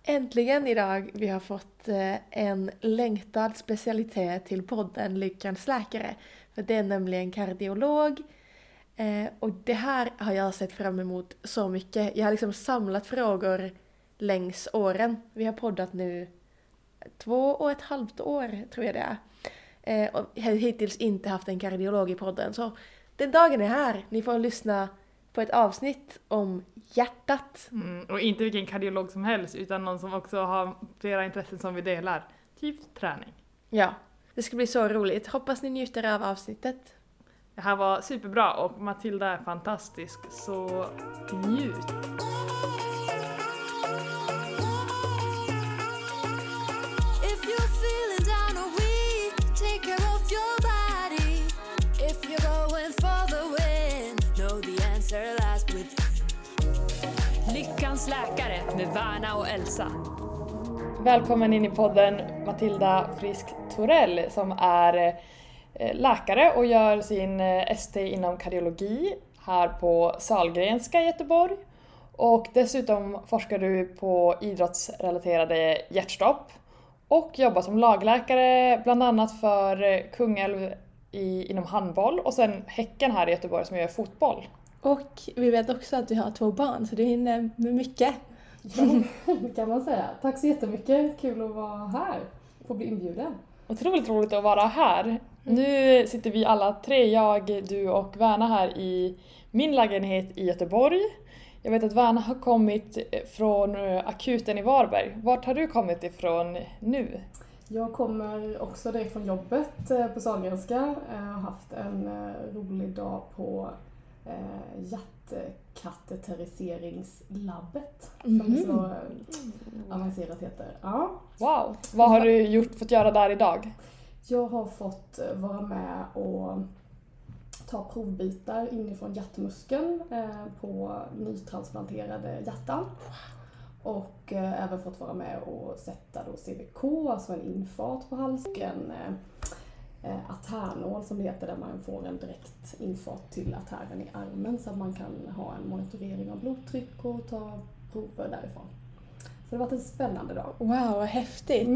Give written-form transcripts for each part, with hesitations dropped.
Äntligen idag vi har fått en längtad specialitet till podden Lyckans läkare. För det är nämligen kardiolog. Och det här har jag sett fram emot så mycket. Jag har liksom samlat frågor längs åren. Vi har poddat nu 2,5 år tror jag det är. Och har hittills inte haft en kardiolog i podden. Så den dagen är här. Ni får lyssna på ett avsnitt om hjärtat. Och inte vilken kardiolog som helst, utan någon som också har flera intressen som vi delar. Typ träning. Ja, det ska bli så roligt. Hoppas ni njuter av avsnittet. Det här var superbra och Matilda är fantastisk, så njut! Lyckans läkare med Värna och Elsa. Välkommen in i podden Matilda Frisk Torell som är läkare och gör sin ST inom kardiologi här på Sahlgrenska i Göteborg. Och dessutom forskar du på idrottsrelaterade hjärtstopp och jobbar som lagläkare bland annat för Kungälv inom handboll och sen Häcken här i Göteborg som gör fotboll. Och vi vet också att du har 2 barn, så du hinner med mycket. Ja, det kan man säga. Tack så jättemycket. Kul att vara här och bli inbjuden. Otroligt roligt att vara här. Nu sitter vi alla 3, jag, du och Värna här i min lägenhet i Göteborg. Jag vet att Värna har kommit från akuten i Varberg. Vart har du kommit ifrån nu? Jag kommer också direkt från jobbet på Sahlgrenska. Jag har haft en rolig dag på hjärtkateteriseringslabbet som det så avancerat heter. Ja. Wow, vad har du fått göra där idag? Jag har fått vara med och ta provbitar inifrån hjärtmuskeln på nytransplanterade hjärtan. Och även fått vara med och sätta då CVK, alltså en infart på halsen. Artärnål som det heter, där man får en direkt infart till artären i armen så att man kan ha en monitorering av blodtryck och ta prover därifrån. Så det har varit en spännande dag. Wow, vad häftigt!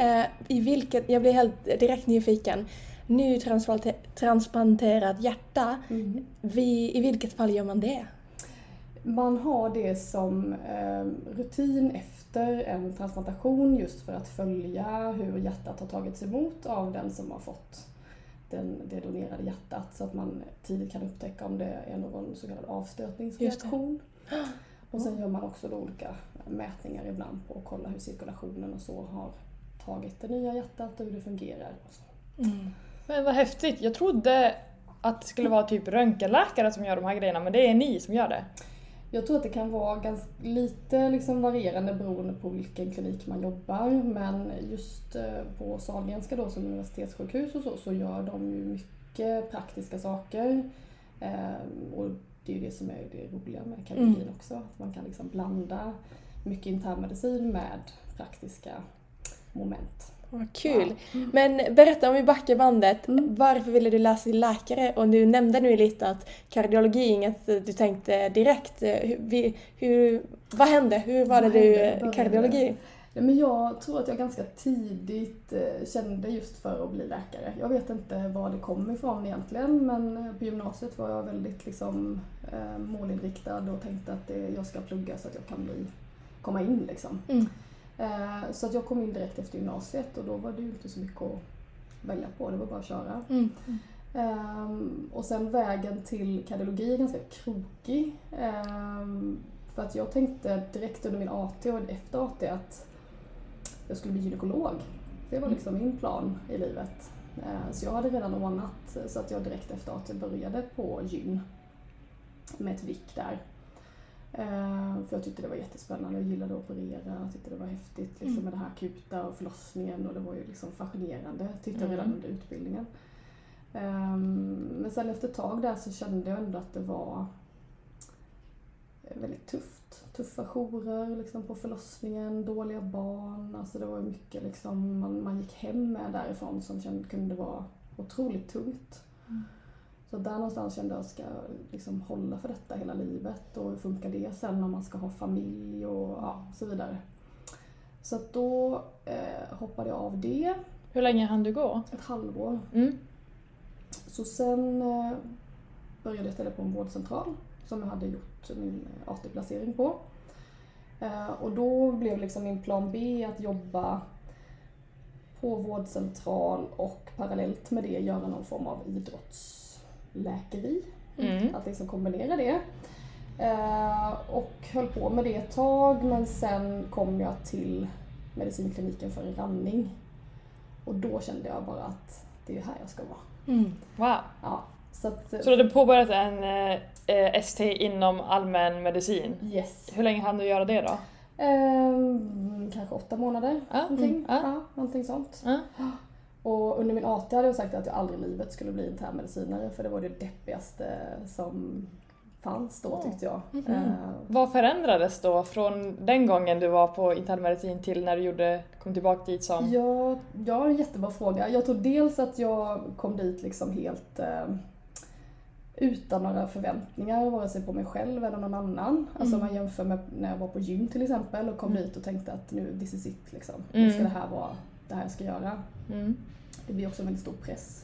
Jag blir helt direkt nyfiken. Nu transplanterat hjärta, i vilket fall gör man det? Man har det som rutin efter en transplantation just för att följa hur hjärtat har tagits emot av den som har fått det donerade hjärtat, så att man tidigt kan upptäcka om det är någon så kallad avstötningsreaktion. Och sen gör man också då olika mätningar ibland på att kolla hur cirkulationen och så har tagit det nya hjärtat och hur det fungerar. Och så. Men vad häftigt, jag trodde att det skulle vara typ röntgenläkare som gör de här grejerna, men det är ni som gör det. Jag tror att det kan vara ganska lite liksom varierande beroende på vilken klinik man jobbar, men just på Sahlgrenska då som universitetssjukhus och så gör de ju mycket praktiska saker. Och det är ju det som är det roliga med kardiologin också, att man kan liksom blanda mycket internmedicin med praktiska moment. Vad kul! Ja. Men berätta, om vi backar bandet. Varför ville du läsa till läkare? Och du nämnde nu lite att kardiologi är inget du tänkte direkt. Vad hände? Hur var det du kardiologi? Ja, men jag tror att jag ganska tidigt kände just för att bli läkare. Jag vet inte var det kom ifrån egentligen, men på gymnasiet var jag väldigt liksom, målinriktad och tänkte att jag ska plugga så att jag kan komma in liksom. Så att jag kom in direkt efter gymnasiet och då var det ju inte så mycket att välja på, det var bara att köra. Och sen vägen till kardiologi är ganska krokig. För att jag tänkte direkt under min AT och efter AT att jag skulle bli gynekolog. Det var liksom min plan i livet. Så jag hade redan ordnat så att jag direkt efter AT började på gyn med ett vick där. För jag tyckte det var jättespännande, jag gillade att operera, jag tyckte det var häftigt liksom, med det här akuta och förlossningen, och det var ju liksom fascinerande, tyckte jag redan under utbildningen. Men sen efter ett tag där så kände jag ändå att det var väldigt tuffa jourer liksom, på förlossningen, dåliga barn, alltså det var mycket liksom, man gick hem med därifrån som kunde vara otroligt tungt. Så där någonstans kände jag att jag ska liksom hålla för detta hela livet, och hur funkar det sen om man ska ha familj och så vidare. Så att då hoppade jag av det. Hur länge hann du gå? Ett halvår. Mm. Så sen började jag ställa på en vårdcentral som jag hade gjort min AT-placering på. Och då blev liksom min plan B att jobba på vårdcentral och parallellt med det göra någon form av idrottsläkeri. Att liksom kombinera det. Och höll på med det ett tag, men sen kom jag till medicinkliniken för en randning. Och då kände jag bara att det är här jag ska vara. Wow. Ja, så du hade påbörjat en ST inom allmän medicin? Yes. Hur länge hann du göra det då? Kanske 8 månader. Någonting sånt. Och under min AT hade jag sagt att jag aldrig i livet skulle bli internmedicinare, för det var det deppigaste som fanns då, tyckte jag. Vad förändrades då från den gången du var på internmedicin till när du kom tillbaka dit som? Ja, en jättebra fråga. Jag tror dels att jag kom dit liksom helt utan några förväntningar, vare sig på mig själv eller någon annan. Alltså man jämför med när jag var på gym till exempel och kom dit och tänkte att nu, this is it liksom. Nu ska det här vara det här jag ska göra. Det blir också en väldigt stor press.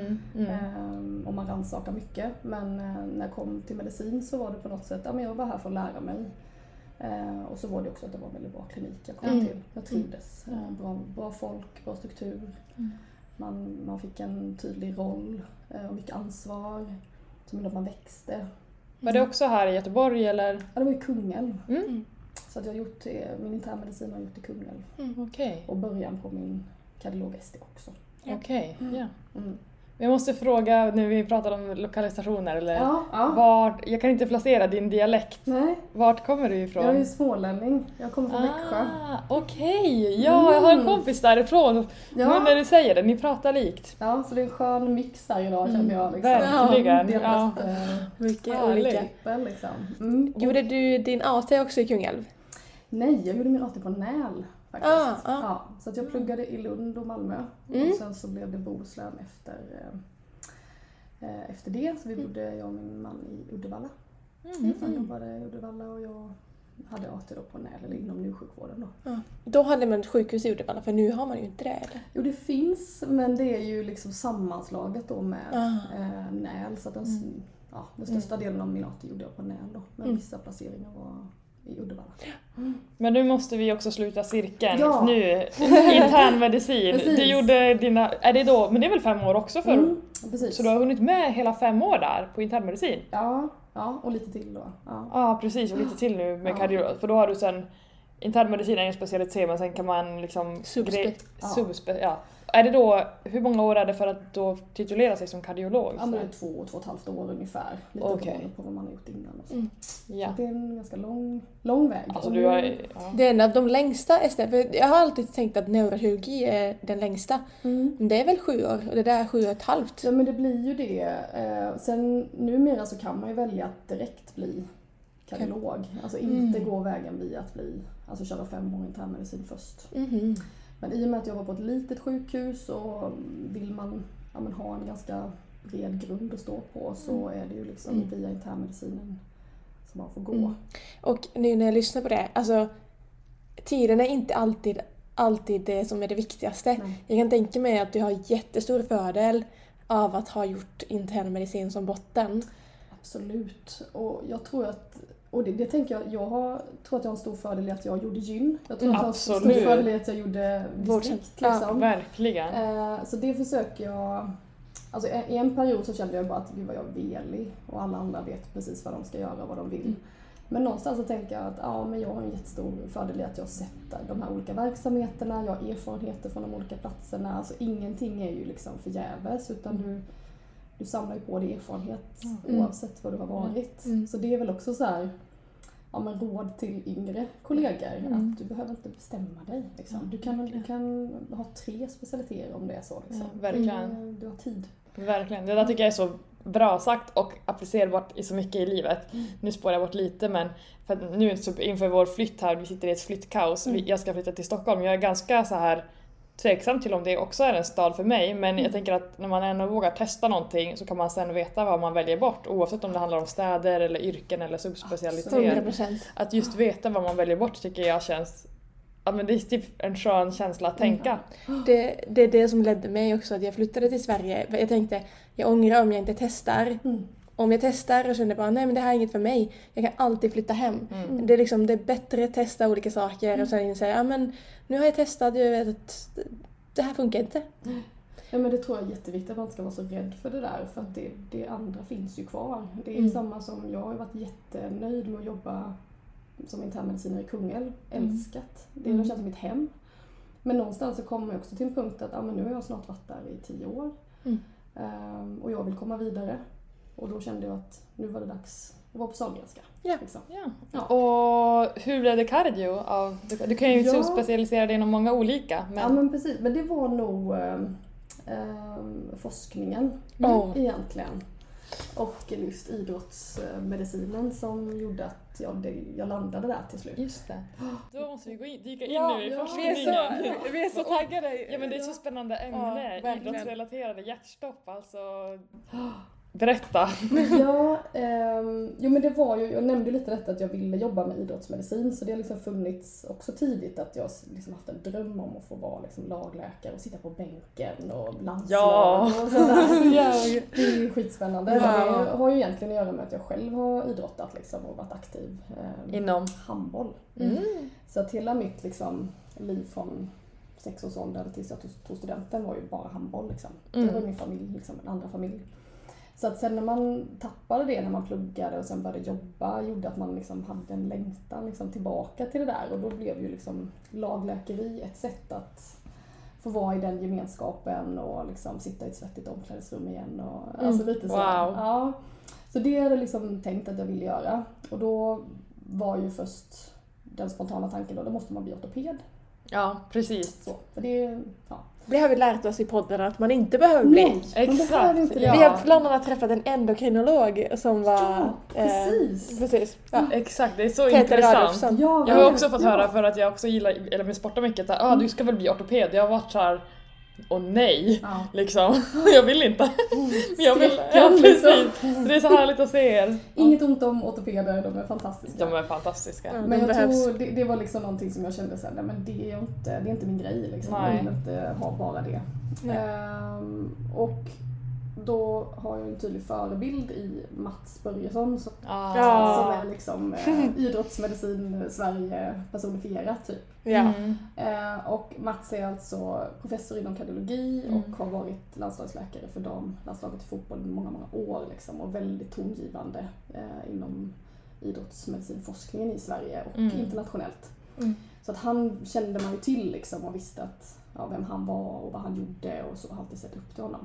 Och man rannsakar mycket. Men när jag kom till medicin så var det på något sätt, ja men jag var här för att lära mig. Och så var det också att det var en väldigt bra klinik jag kom till. Jag trivdes. Bra folk, bra struktur. Man fick en tydlig roll och mycket ansvar. Som gjorde att man växte. Var det också här i Göteborg eller? Ja, det var i Kungälv. Så att jag har gjort min internmedicin har jag gjort i Kungälv. Okay. Och början på min kardiolog-ST också. Okej, ja. Jag måste fråga, nu vi pratar om lokalisationer, eller jag kan inte placera din dialekt. Nej. Vart kommer du ifrån? Jag är smålänning. Jag kommer från Växjö. Okej. Ja, jag har en kompis därifrån. Nu när du säger det, ni pratar likt. Ja, så det är en skön mix här idag känner jag. Liksom. Verkligen. Mycket olika. Liksom. Gjorde du din AT också i Kungälv? Nej, jag gjorde min AT på Näl. Faktiskt. Ja, så att jag pluggade i Lund och Malmö. Och sen så blev det Bohuslän efter det. Så vi bodde, jag och min man, i Uddevalla. Han jobbade i Uddevalla och jag hade AT då på Näl, eller inom njursjukvården då. Då hade man ett sjukhus i Uddevalla, för nu har man ju inte det, eller? Jo, det finns, men det är ju liksom sammanslaget då med Näl. Så att den största delen av min AT gjorde jag på Näl då. Men vissa placeringar var i Uddevalla. Men nu måste vi också sluta cirkeln. Nu, internmedicin. Du gjorde dina, men det är väl 5 år också för? Precis. Så du har hunnit med hela 5 år där på internmedicin? Ja, och lite till då. Ja, precis, och lite till nu med kardiolog. För då har du sen, internmedicin är en specialitet, men sen kan man liksom Är det då, hur många år är det för att då titulera sig som kardiolog? Ja, men det är 2,5 år ungefär. Lite beroende på vad man har gjort innan. Och så. Så det är en ganska lång väg. Alltså, det är en av de längsta ST. För jag har alltid tänkt att neurokirurgi är den längsta. Men det är väl 7 år, och det där är 7,5. Ja, men det blir ju det. Sen numera så kan man ju välja att direkt bli kardiolog. Alltså inte gå vägen via att alltså köra 5 år internmedicin först. Men i och med att jag var på ett litet sjukhus och vill man ha en ganska bred grund att stå på, så är det ju liksom via internmedicinen som man får gå. Och nu när jag lyssnar på det, alltså tiden är inte alltid det som är det viktigaste. Nej. Jag kan tänka mig att du har jättestor fördel av att ha gjort internmedicin som botten. Absolut. Och jag tror att det tänker jag tror att jag har en stor fördel i att jag gjorde gyn. Jag tror att jag har en stor fördel i att jag gjorde distrikt. Liksom. Ja, verkligen. Så det försöker jag. Alltså i en period så kände jag bara att gud vad jag är velig och alla andra vet precis vad de ska göra och vad de vill. Men någonstans så tänker jag att men jag har en jättestor fördel i att jag har sett de här olika verksamheterna. Jag har erfarenheter från de olika platserna. Alltså ingenting är ju liksom förgäves, utan du samlar ju på dig erfarenhet oavsett vad du har varit. Så det är väl också så här, råd till yngre kollegor att du behöver inte bestämma dig. Liksom. Du kan ha 3 specialiteter om det är så. Liksom. Verkligen. Du har tid. Verkligen. Det där tycker jag är så bra sagt och applicerbart i så mycket i livet. Nu spårar jag bort lite, men för nu inför vår flytt här, vi sitter i ett flyttkaos. Jag ska flytta till Stockholm. Jag är ganska så här tveksam till om det också är en stad för mig, men jag tänker att när man ändå vågar testa någonting så kan man sen veta vad man väljer bort, oavsett om det handlar om städer eller yrken eller subspecialitet. 100%. Att just veta vad man väljer bort tycker jag känns men det är typ en skön känsla att tänka. Det är det som ledde mig också att jag flyttade till Sverige. Jag tänkte, jag ångrar om jag inte testar. Om jag testar och känner bara, nej men det här är inget för mig. Jag kan alltid flytta hem. Det är liksom, det är bättre att testa olika saker och sen säga, ja men nu har jag testat, jag vet att det här funkar inte. Ja, men det tror jag är jätteviktigt att man ska vara så rädd för det där. För att det andra finns ju kvar. Det är samma som jag har varit jättenöjd med att jobba som internmedicinare i Kungälv. Älskat. Det känns som mitt hem. Men någonstans så kommer jag också till en punkt att men nu har jag snart varit där i 10 år. Och jag vill komma vidare. Och då kände jag att nu var det dags att vara på Sahlgrenska. Ja. Liksom. Ja. Och hur blev det cardio? Du kan ju specialisera dig inom många olika. Men... Ja men precis, men det var nog forskningen egentligen. Och just idrottsmedicinen som gjorde att jag landade där till slut. Just det. Då måste vi dyka in nu i forskningen. Vi är så taggade. Ja men det är så spännande ämne. Ja, idrottsrelaterade hjärtstopp. Alltså... Berätta. Jo men det var ju, jag nämnde lite detta att jag ville jobba med idrottsmedicin, så det har liksom funnits också tidigt att jag liksom haft en dröm om att få vara liksom lagläkare och sitta på bänken och landslag och sådär. Det är ju skitspännande. Det har ju egentligen att göra med att jag själv har idrottat liksom och varit aktiv inom handboll. Så att hela mitt liksom liv från 6-årsåldern tills jag tog studenten var ju bara handboll liksom. Det var min familj, liksom en andra familj. Så att sen när man tappade det när man pluggade och sen började jobba gjorde att man liksom hade en längtan liksom tillbaka till det där. Och då blev ju liksom lagläkeri ett sätt att få vara i den gemenskapen och liksom sitta i ett svettigt omklädningsrum igen. Och, alltså lite så. Wow. Ja. Så det hade jag liksom tänkt att jag ville göra. Och då var ju först den spontana tanken då måste man bli ortoped. Ja, precis. Så, för det, Det har vi lärt oss i podden att man inte behöver bli. Nej, exakt. Inte Vi har bland annat träffat en endokrinolog som var... Ja, precis. Ja. Exakt, det är så Peter intressant. Radolfsson. Ja, Jag har också fått höra för att jag också gillar, eller med sportar mycket, att du ska väl bli ortoped. Jag har varit så här, och nej, liksom. Jag vill inte. Men jag vill, precis. Så det är så härligt att se er. Inget ont om ortopeder, de är fantastiska. De är fantastiska. Ja, Men jag behövs. tror det var liksom någonting som jag kände så här, nej men det är inte min grej liksom. Jag vill inte ha bara det. Och då har jag en tydlig förebild i Mats Börjesson som är liksom idrottsmedicin Sverige personifierat typ. Ja. Och Mats är alltså professor inom kardiologi och har varit landslagsläkare för landslaget i fotboll i många år liksom, och väldigt tongivande inom idrottsmedicinforskningen i Sverige och internationellt. Så att han kände man ju till liksom, och visste att vem han var och vad han gjorde, och så har alltid sett upp till honom.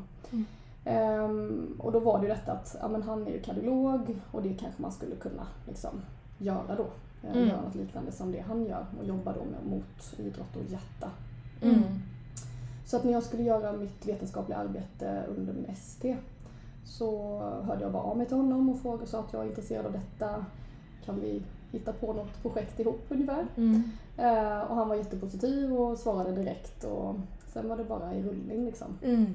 Och då var det ju detta att han är ju kardiolog och det kanske man skulle kunna liksom göra då. Göra något liknande som det han gör och jobba då mot idrott och hjärta. Så att när jag skulle göra mitt vetenskapliga arbete under min ST så hörde jag bara av mig till honom och frågade, så att jag är intresserad av detta. Kan vi hitta på något projekt ihop ungefär? Och han var jättepositiv och svarade direkt, och sen var det bara i rullning liksom.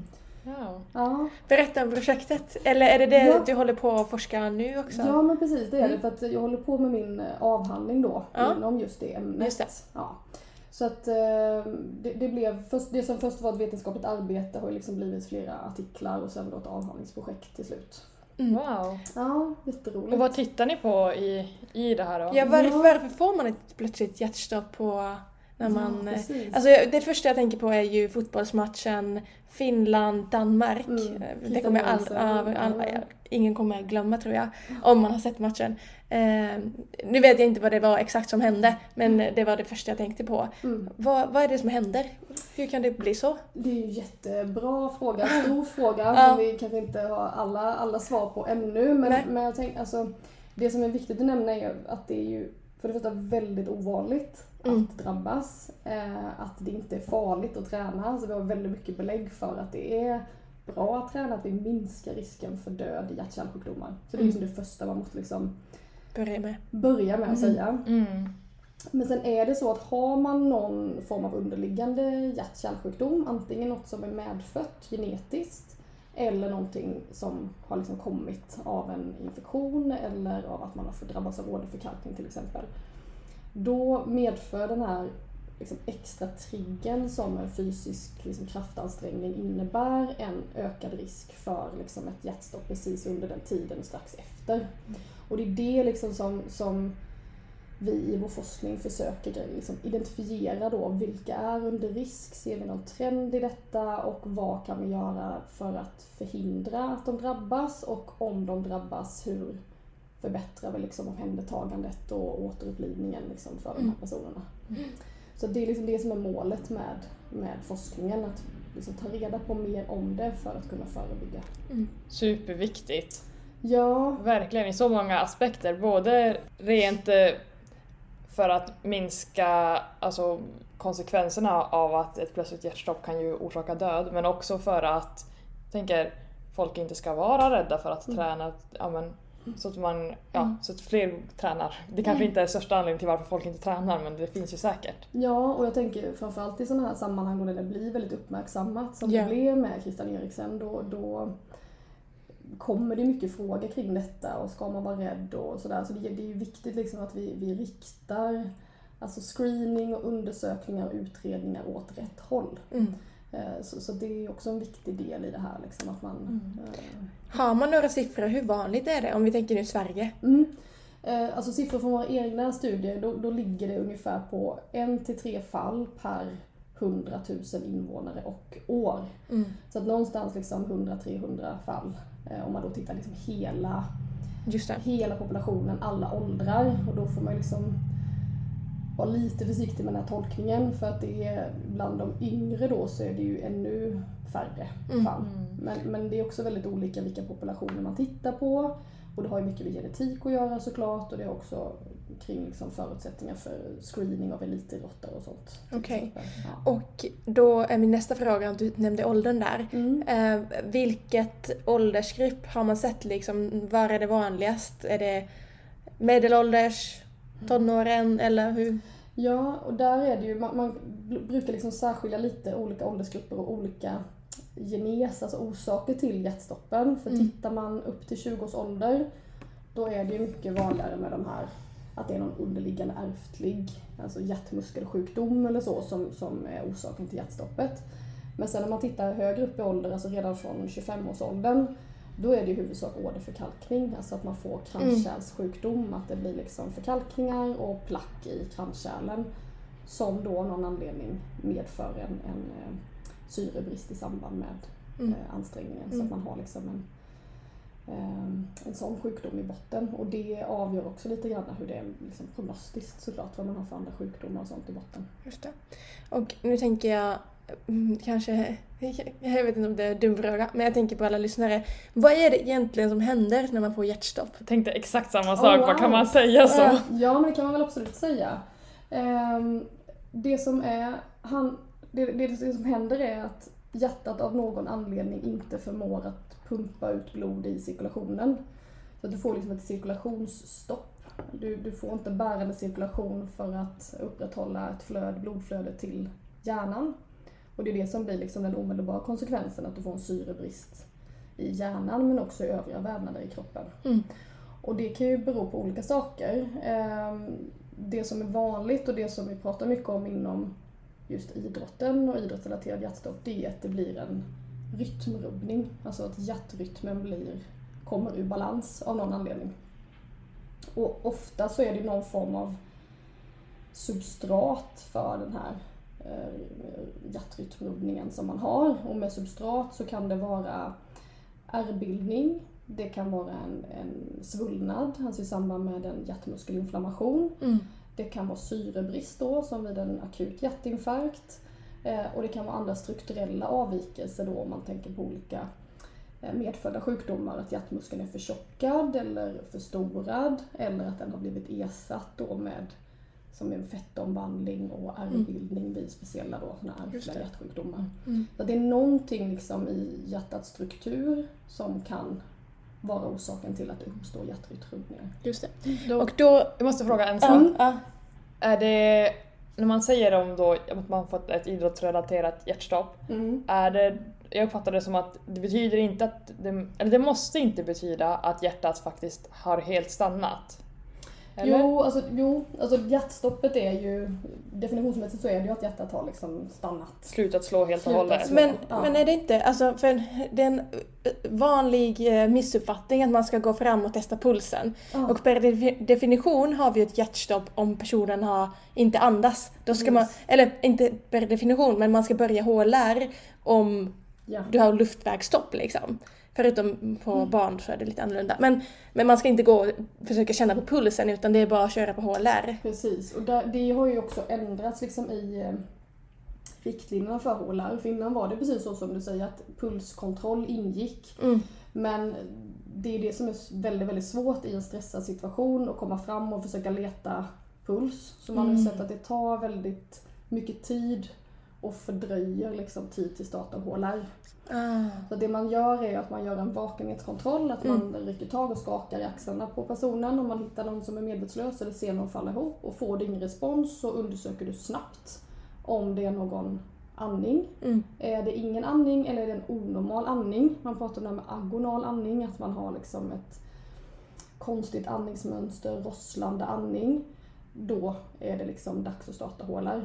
Ja. Berätta om projektet. Eller är det du håller på att forska nu också? Ja men precis, det är det. För att jag håller på med min avhandling då inom just det ämnet. Just det. Ja. Så att det blev det som först var ett vetenskapligt arbete har ju liksom blivit flera artiklar och sen då ett avhandlingsprojekt till slut. Wow. Ja, jätteroligt. Och vad tittar ni på i det här då? Ja, varför får man ett plötsligt hjärtstopp på när man... Alltså det första jag tänker på är ju fotbollsmatchen Finland-Danmark. Det kommer ingen kommer glömma, tror jag, om man har sett matchen. Nu vet jag inte vad det var exakt som hände, men det var det första jag tänkte på. Vad är det som händer? Hur kan det bli så? Det är ju en jättebra fråga, stor fråga som vi kanske inte har alla svar på ännu. Men jag tänker, alltså, det som är viktigt att nämna är att det är ju för det första väldigt ovanligt att drabbas. Att det inte är farligt att träna. Alltså vi har väldigt mycket belägg för att det är bra att träna, att vi minskar risken för död i hjärt-kärlsjukdomar. Så det är liksom det första man måste liksom börja med att säga. Men sen är det så att har man någon form av underliggande hjärt-kärlsjukdom, antingen något som är medfött genetiskt eller någonting som har liksom kommit av en infektion eller av att man har drabbats av åderförkalkning till exempel. Då medför den här liksom extra triggern som en fysisk liksom kraftansträngning innebär en ökad risk för liksom ett hjärtstopp precis under den tiden och strax efter. Och det är det liksom som vi i vår forskning försöker liksom identifiera då, vilka är under risk, ser vi någon trend i detta och vad kan vi göra för att förhindra att de drabbas, och om de drabbas, hur förbättrar vi liksom omhändertagandet och återupplivningen liksom för de här personerna. Så det är liksom det som är målet med forskningen, att liksom ta reda på mer om det för att kunna förebygga. Superviktigt. Ja. Verkligen i så många aspekter, både rent för att minska alltså, konsekvenserna av att ett plötsligt hjärtstopp kan ju orsaka död, men också för att folk inte ska vara rädda för att träna, så att så att fler tränar. Det kanske inte är största anledningen till varför folk inte tränar, men det finns ju säkert. Ja, och jag tänker framförallt i sådana här sammanhang där det blir väldigt uppmärksammat, som det blev med Christian Eriksen, då kommer det mycket frågor kring detta, och ska man vara rädd och sådär. Så det är ju viktigt liksom att vi riktar alltså screening och undersökningar och utredningar åt rätt håll. Så det är också en viktig del i det här liksom, att man... Har man några siffror, hur vanligt är det om vi tänker nu Sverige? Alltså siffror från våra egna studier, då ligger det ungefär på 1-3 fall per 100 000 invånare och år. Så att någonstans liksom 100-300 fall, om man då tittar liksom hela populationen, alla åldrar, och då får man liksom vara lite försiktig med den här tolkningen, för att det är bland de yngre då så är det ju ännu färre fall. Men det är också väldigt olika vilka populationer man tittar på, och det har ju mycket med genetik att göra såklart, och det är också kring liksom förutsättningar för screening av elitidrottare och sånt. Okej. Och då är min nästa fråga, du nämnde åldern där. Vilket åldersgrupp har man sett liksom, var är det vanligast? Är det medelålders, tonåren eller hur? Ja, och där är det ju, man brukar liksom särskilja lite olika åldersgrupper och olika genes, alltså orsaker till hjärtstoppen. För tittar man upp till 20 års ålder, då är det ju mycket vanligare med de här, att det är någon underliggande ärftlig, alltså hjärtmuskelsjukdom eller så som är orsaken till hjärtstoppet. Men sen när man tittar högre upp i ålder, alltså redan från 25-årsåldern, då är det i huvudsak åderförkalkning, alltså att man får kranskärlssjukdom, att det blir liksom förkalkningar och plack i kranskärlen som då av någon anledning medför en syrebrist i samband med ansträngningen. Så att man har liksom en sån sjukdom i botten, och det avgör också lite grann hur det är liksom prognostiskt såklart, vad man har för andra sjukdomar och sånt i botten. Just det. Och nu tänker jag kanske, jag vet inte om det är en dum fråga, men jag tänker på alla lyssnare. Vad är det egentligen som händer när man får hjärtstopp? Jag tänkte exakt samma sak, vad kan man säga så? Ja, men det kan man väl absolut säga. Det som händer är att hjärtat av någon anledning inte förmår att pumpa ut blod i cirkulationen. Så att du får liksom ett cirkulationsstopp. Du får inte bärande cirkulation för att upprätthålla ett blodflöde till hjärnan. Och det är det som blir liksom den omedelbara konsekvensen, att du får en syrebrist i hjärnan men också i övriga vävnader i kroppen. Och det kan ju bero på olika saker. Det som är vanligt och det som vi pratar mycket om inom just idrotten och idrottsrelaterad hjärtstopp, det är att det blir en rytmrubbning. Alltså att hjärtrytmen kommer ur balans av någon anledning. Och ofta så är det någon form av substrat för den här hjärtrytmrubbningen som man har. Och med substrat så kan det vara ärrbildning, det kan vara en svullnad, alltså i samband med en hjärtmuskelinflammation. Det kan vara syrebrist då, som vid en akut hjärtinfarkt. Och det kan vara andra strukturella avvikelser då, om man tänker på olika medfödda sjukdomar, att hjärtmuskeln är förtjockad eller förstorad, eller att den har blivit ersatt då med som en fettomvandling och ärrbildning vid speciella då ärftliga hjärtsjukdomar. Så det är någonting liksom i hjärtats struktur som kan vara orsaken till att det uppstår hjärtrytmrubbningar. Just det. Och då, jag måste fråga en sak. Är det, när man säger om då att man fått ett idrottsrelaterat hjärtstopp, är det, jag uppfattar det som att det betyder inte att det måste inte betyda att hjärtat faktiskt har helt stannat. Eller? Jo, hjärtstoppet är ju, definitionsmässigt så är det ju att hjärtat har liksom stannat. Slutat slå helt och Slutat hållet. slå. Men är det inte, alltså för det är en vanlig missuppfattning att man ska gå fram och testa pulsen. Ja. Och per definition har vi ett hjärtstopp om personen inte andas. Då ska man, eller inte per definition, men man ska börja HLR om du har luftvägsstopp liksom. Förutom på barn så är det lite annorlunda. Men man ska inte gå och försöka känna på pulsen utan det är bara att köra på HLR. Precis, och det har ju också ändrats liksom i riktlinjerna för HLR. För innan var det precis så som du säger att pulskontroll ingick. Men det är det som är väldigt, väldigt svårt i en stressad situation att komma fram och försöka leta puls. Så man har ju sett att det tar väldigt mycket tid och fördröjer liksom tid till start av HLR. Så det man gör är att man gör en vakenhetskontroll, att man rycker tag och skakar i axlarna på personen om man hittar någon som är medvetslös eller ser någon falla ihop, och får det ingen respons så undersöker du snabbt om det är någon andning. Är det ingen andning eller är det en onormal andning? Man pratar om det här med agonal andning, att man har liksom ett konstigt andningsmönster, rosslande andning. Då är det liksom dags att starta HLR.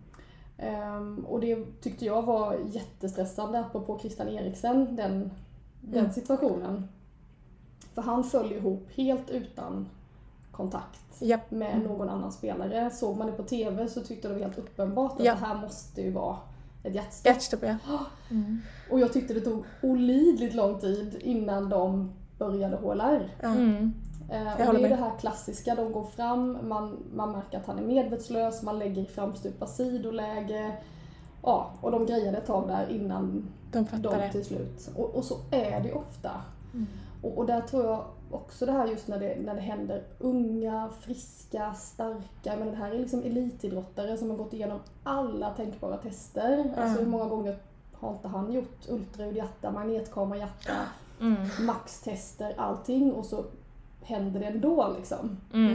Och det tyckte jag var jättestressande apropå Christian Eriksen, den situationen. För han föll ihop helt utan kontakt med någon annan spelare. Såg man det på TV så tyckte det var helt uppenbart att det här måste ju vara ett hjärtstopp. Och jag tyckte det tog olidligt lång tid innan de började HLR. Och det är det här klassiska, de går fram, man märker att han är medvetslös, man lägger i framstupa sidoläge, och de grejade ett tag där innan de till slut. Och så är det ofta. Och där tror jag också det här just när det händer unga, friska, starka, men det här är liksom elitidrottare som har gått igenom alla tänkbara tester. Alltså hur många gånger har inte han gjort ultraljud hjärta, magnetkamera hjärta, maxtester, allting, och så händer det ändå liksom.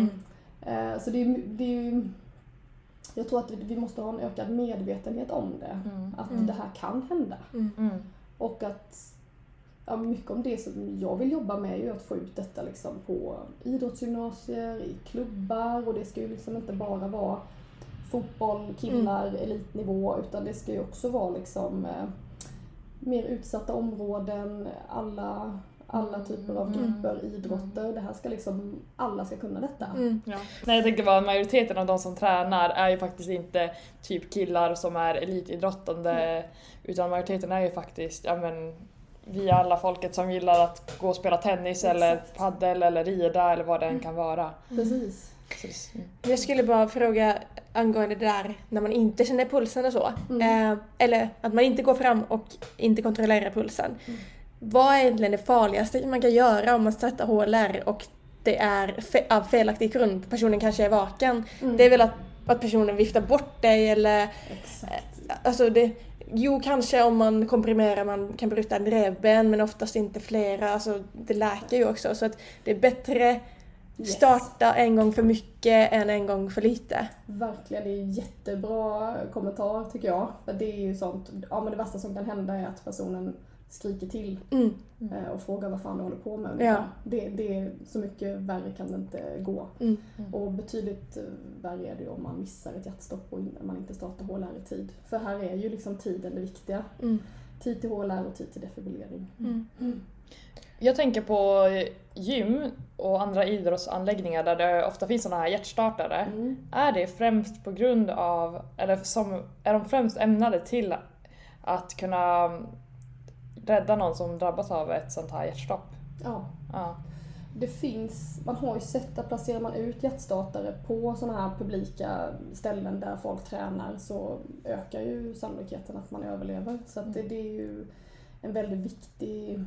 Så det är jag tror att vi måste ha en ökad medvetenhet om det. Att det här kan hända. Och att mycket om det som jag vill jobba med är ju att få ut detta liksom på idrottsgymnasier, i klubbar, och det ska ju liksom inte bara vara fotboll, killar, elitnivå, utan det ska ju också vara liksom mer utsatta områden, alla typer av grupper, idrotter. Det här ska liksom, alla ska kunna detta. Nej, jag tänkte bara att majoriteten av de som tränar är ju faktiskt inte typ killar som är elitidrottande, utan majoriteten är ju faktiskt, vi alla folket som gillar att gå och spela tennis eller paddel eller rida eller vad det än kan vara. Precis. Jag skulle bara fråga angående det där när man inte känner pulsen och så. Eller att man inte går fram och inte kontrollerar pulsen. Vad är egentligen det farligaste man kan göra om man startar HLR och det är av felaktig grund? Personen kanske är vaken. Det är väl att personen viftar bort dig eller... Alltså kanske om man komprimerar, man kan bryta en revben, men oftast inte flera. Alltså det läker ju också. Så att det är bättre starta en gång för mycket än en gång för lite. Verkligen, det är en jättebra kommentar tycker jag. För det är ju sånt, men det värsta som kan hända är att personen skriker till och frågar vad fan du håller på med. Det är så mycket värre kan det inte gå. Och betydligt värre är det om man missar ett hjärtstopp och man inte startar HLR i tid. För här är ju liksom tiden det viktiga. Tid till HLR och tid till defibrillering. Jag tänker på gym och andra idrottsanläggningar där det ofta finns sådana här hjärtstartare. Är det främst på grund av, eller är de främst ämnade till att kunna rädda någon som drabbas av ett sånt här hjärtstopp? Ja. Det finns, man har ju sett att placerar man ut hjärtstartare på sådana här publika ställen där folk tränar så ökar ju sannolikheten att man överlever. Så att det är ju en väldigt viktig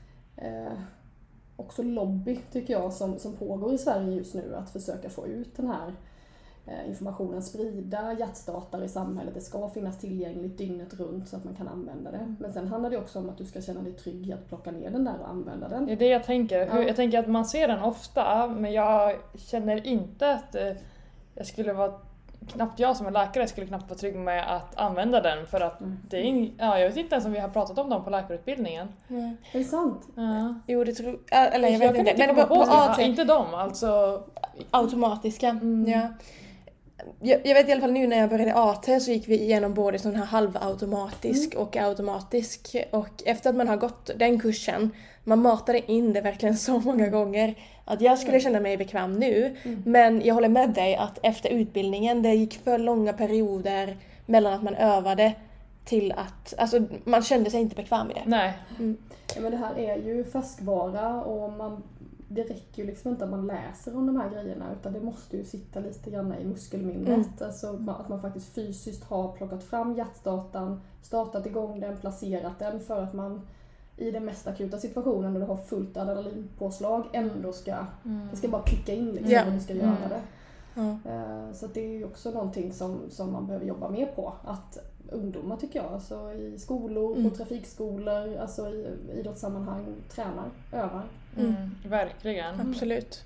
också lobby tycker jag som pågår i Sverige just nu, att försöka få ut den här informationen, sprida hjärtstartare i samhället. Det ska finnas tillgängligt dygnet runt så att man kan använda det. Men sen handlar det också om att du ska känna dig trygg i att plocka ner den där och använda den. Det är det jag tänker. Jag tänker att man ser den ofta, men jag känner inte att jag skulle vara knappt jag som är läkare skulle knappt vara trygg med att använda den för att det är jag vet inte ens om vi har pratat om dem på läkarutbildningen. Är det sant? Ja. Jo, det tror eller jag vet inte. Men på AT inte dem, alltså automatiska. Ja. Jag vet i alla fall nu när jag började AT så gick vi igenom både sån här halvautomatisk och automatisk. Och efter att man har gått den kursen, man matade in det verkligen så många gånger att jag skulle känna mig bekväm nu. Men jag håller med dig att efter utbildningen, det gick för långa perioder mellan att man övade till att, alltså man kände sig inte bekväm i det. Nej. Ja, men det här är ju färskvara och det räcker ju liksom inte att man läser om de här grejerna utan det måste ju sitta lite grann i muskelminnet. Alltså att man faktiskt fysiskt har plockat fram hjärtstartaren, startat igång den, placerat den för att man i den mest akuta situationen när du har fullt adrenalinpåslag ändå det ska bara kicka in liksom och du ska göra det. Så det är ju också någonting som man behöver jobba mer på. Att ungdomar tycker jag, alltså i skolor, på trafikskolor, alltså i idrottssammanhang tränar, övar. Verkligen. Absolut.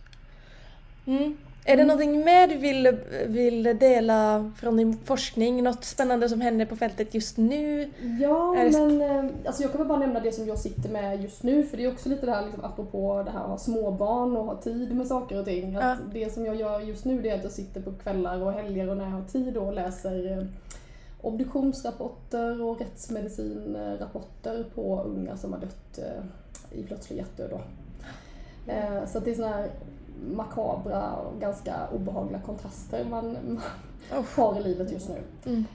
Är det någonting mer du vill dela från din forskning? Något spännande som händer på fältet just nu? Ja, men alltså jag kan väl bara nämna det som jag sitter med just nu. För det är också lite det här, liksom, apropå det här att ha småbarn och ha tid med saker och ting. Att det som jag gör just nu det är att jag sitter på kvällar och helger och när jag har tid och läser obduktionsrapporter och rättsmedicinrapporter på unga som har dött i plötslig hjärtdöd då. Så att det är såna här makabra och ganska obehagliga kontraster man har i livet just nu.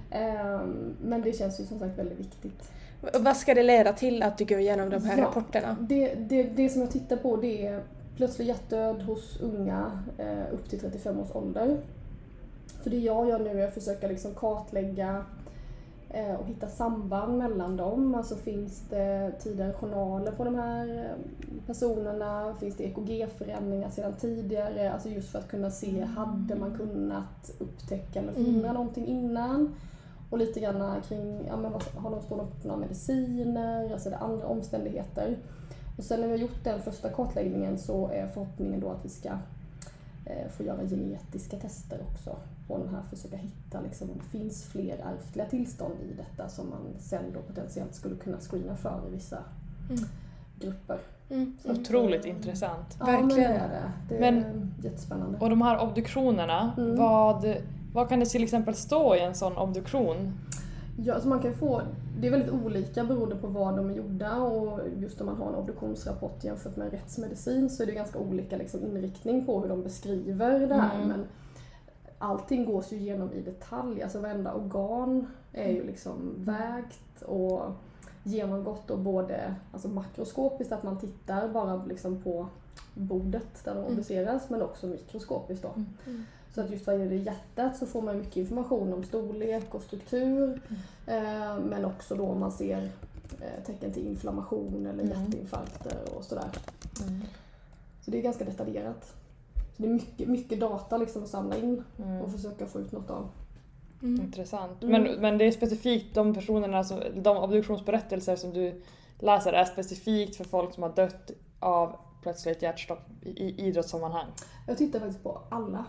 Men det känns ju som sagt väldigt viktigt. Vad ska det leda till att du går igenom de här rapporterna? Det som jag tittar på det är plötslig hjärtdöd hos unga upp till 35 års ålder. För det jag gör nu är att försöka liksom kartlägga och hitta samband mellan dem. Alltså finns det tidigare journaler på de här personerna? Finns det EKG-förändringar sedan tidigare? Alltså just för att kunna se, hade man kunnat upptäcka eller förhindra någonting innan? Och lite grann kring, har de stått upp några mediciner? Alltså det är andra omständigheter. Och sen när vi har gjort den första kartläggningen så är förhoppningen då att vi ska få göra genetiska tester också på den här, försöka hitta liksom, om det finns fler ärftliga tillstånd i detta som man sen då potentiellt skulle kunna screena för i vissa grupper. Otroligt intressant. Ja, verkligen. Det är jättespännande. Och de här obduktionerna, vad kan det till exempel stå i en sån obduktion? Ja, alltså man kan få, det är väldigt olika beroende på vad de är gjorda och just om man har en obduktionsrapport jämfört med rättsmedicin så är det ganska olika liksom, inriktning på hur de beskriver det här. Men allting gås ju igenom i detalj, alltså varenda organ är ju liksom vägt och genomgått och både alltså makroskopiskt att man tittar bara liksom på bordet där de obduceras men också mikroskopiskt då. Så att just vad gäller hjärtat så får man mycket information om storlek och struktur men också då om man ser tecken till inflammation eller hjärtinfarkter och sådär. Så det är ganska detaljerat. Så det är mycket data liksom att samla in och försöka få ut något av. Intressant. Men det är specifikt de personerna, de obduktionsberättelser som du läser är specifikt för folk som har dött av plötsligt hjärtstopp i idrottssammanhang? Jag tittar faktiskt på alla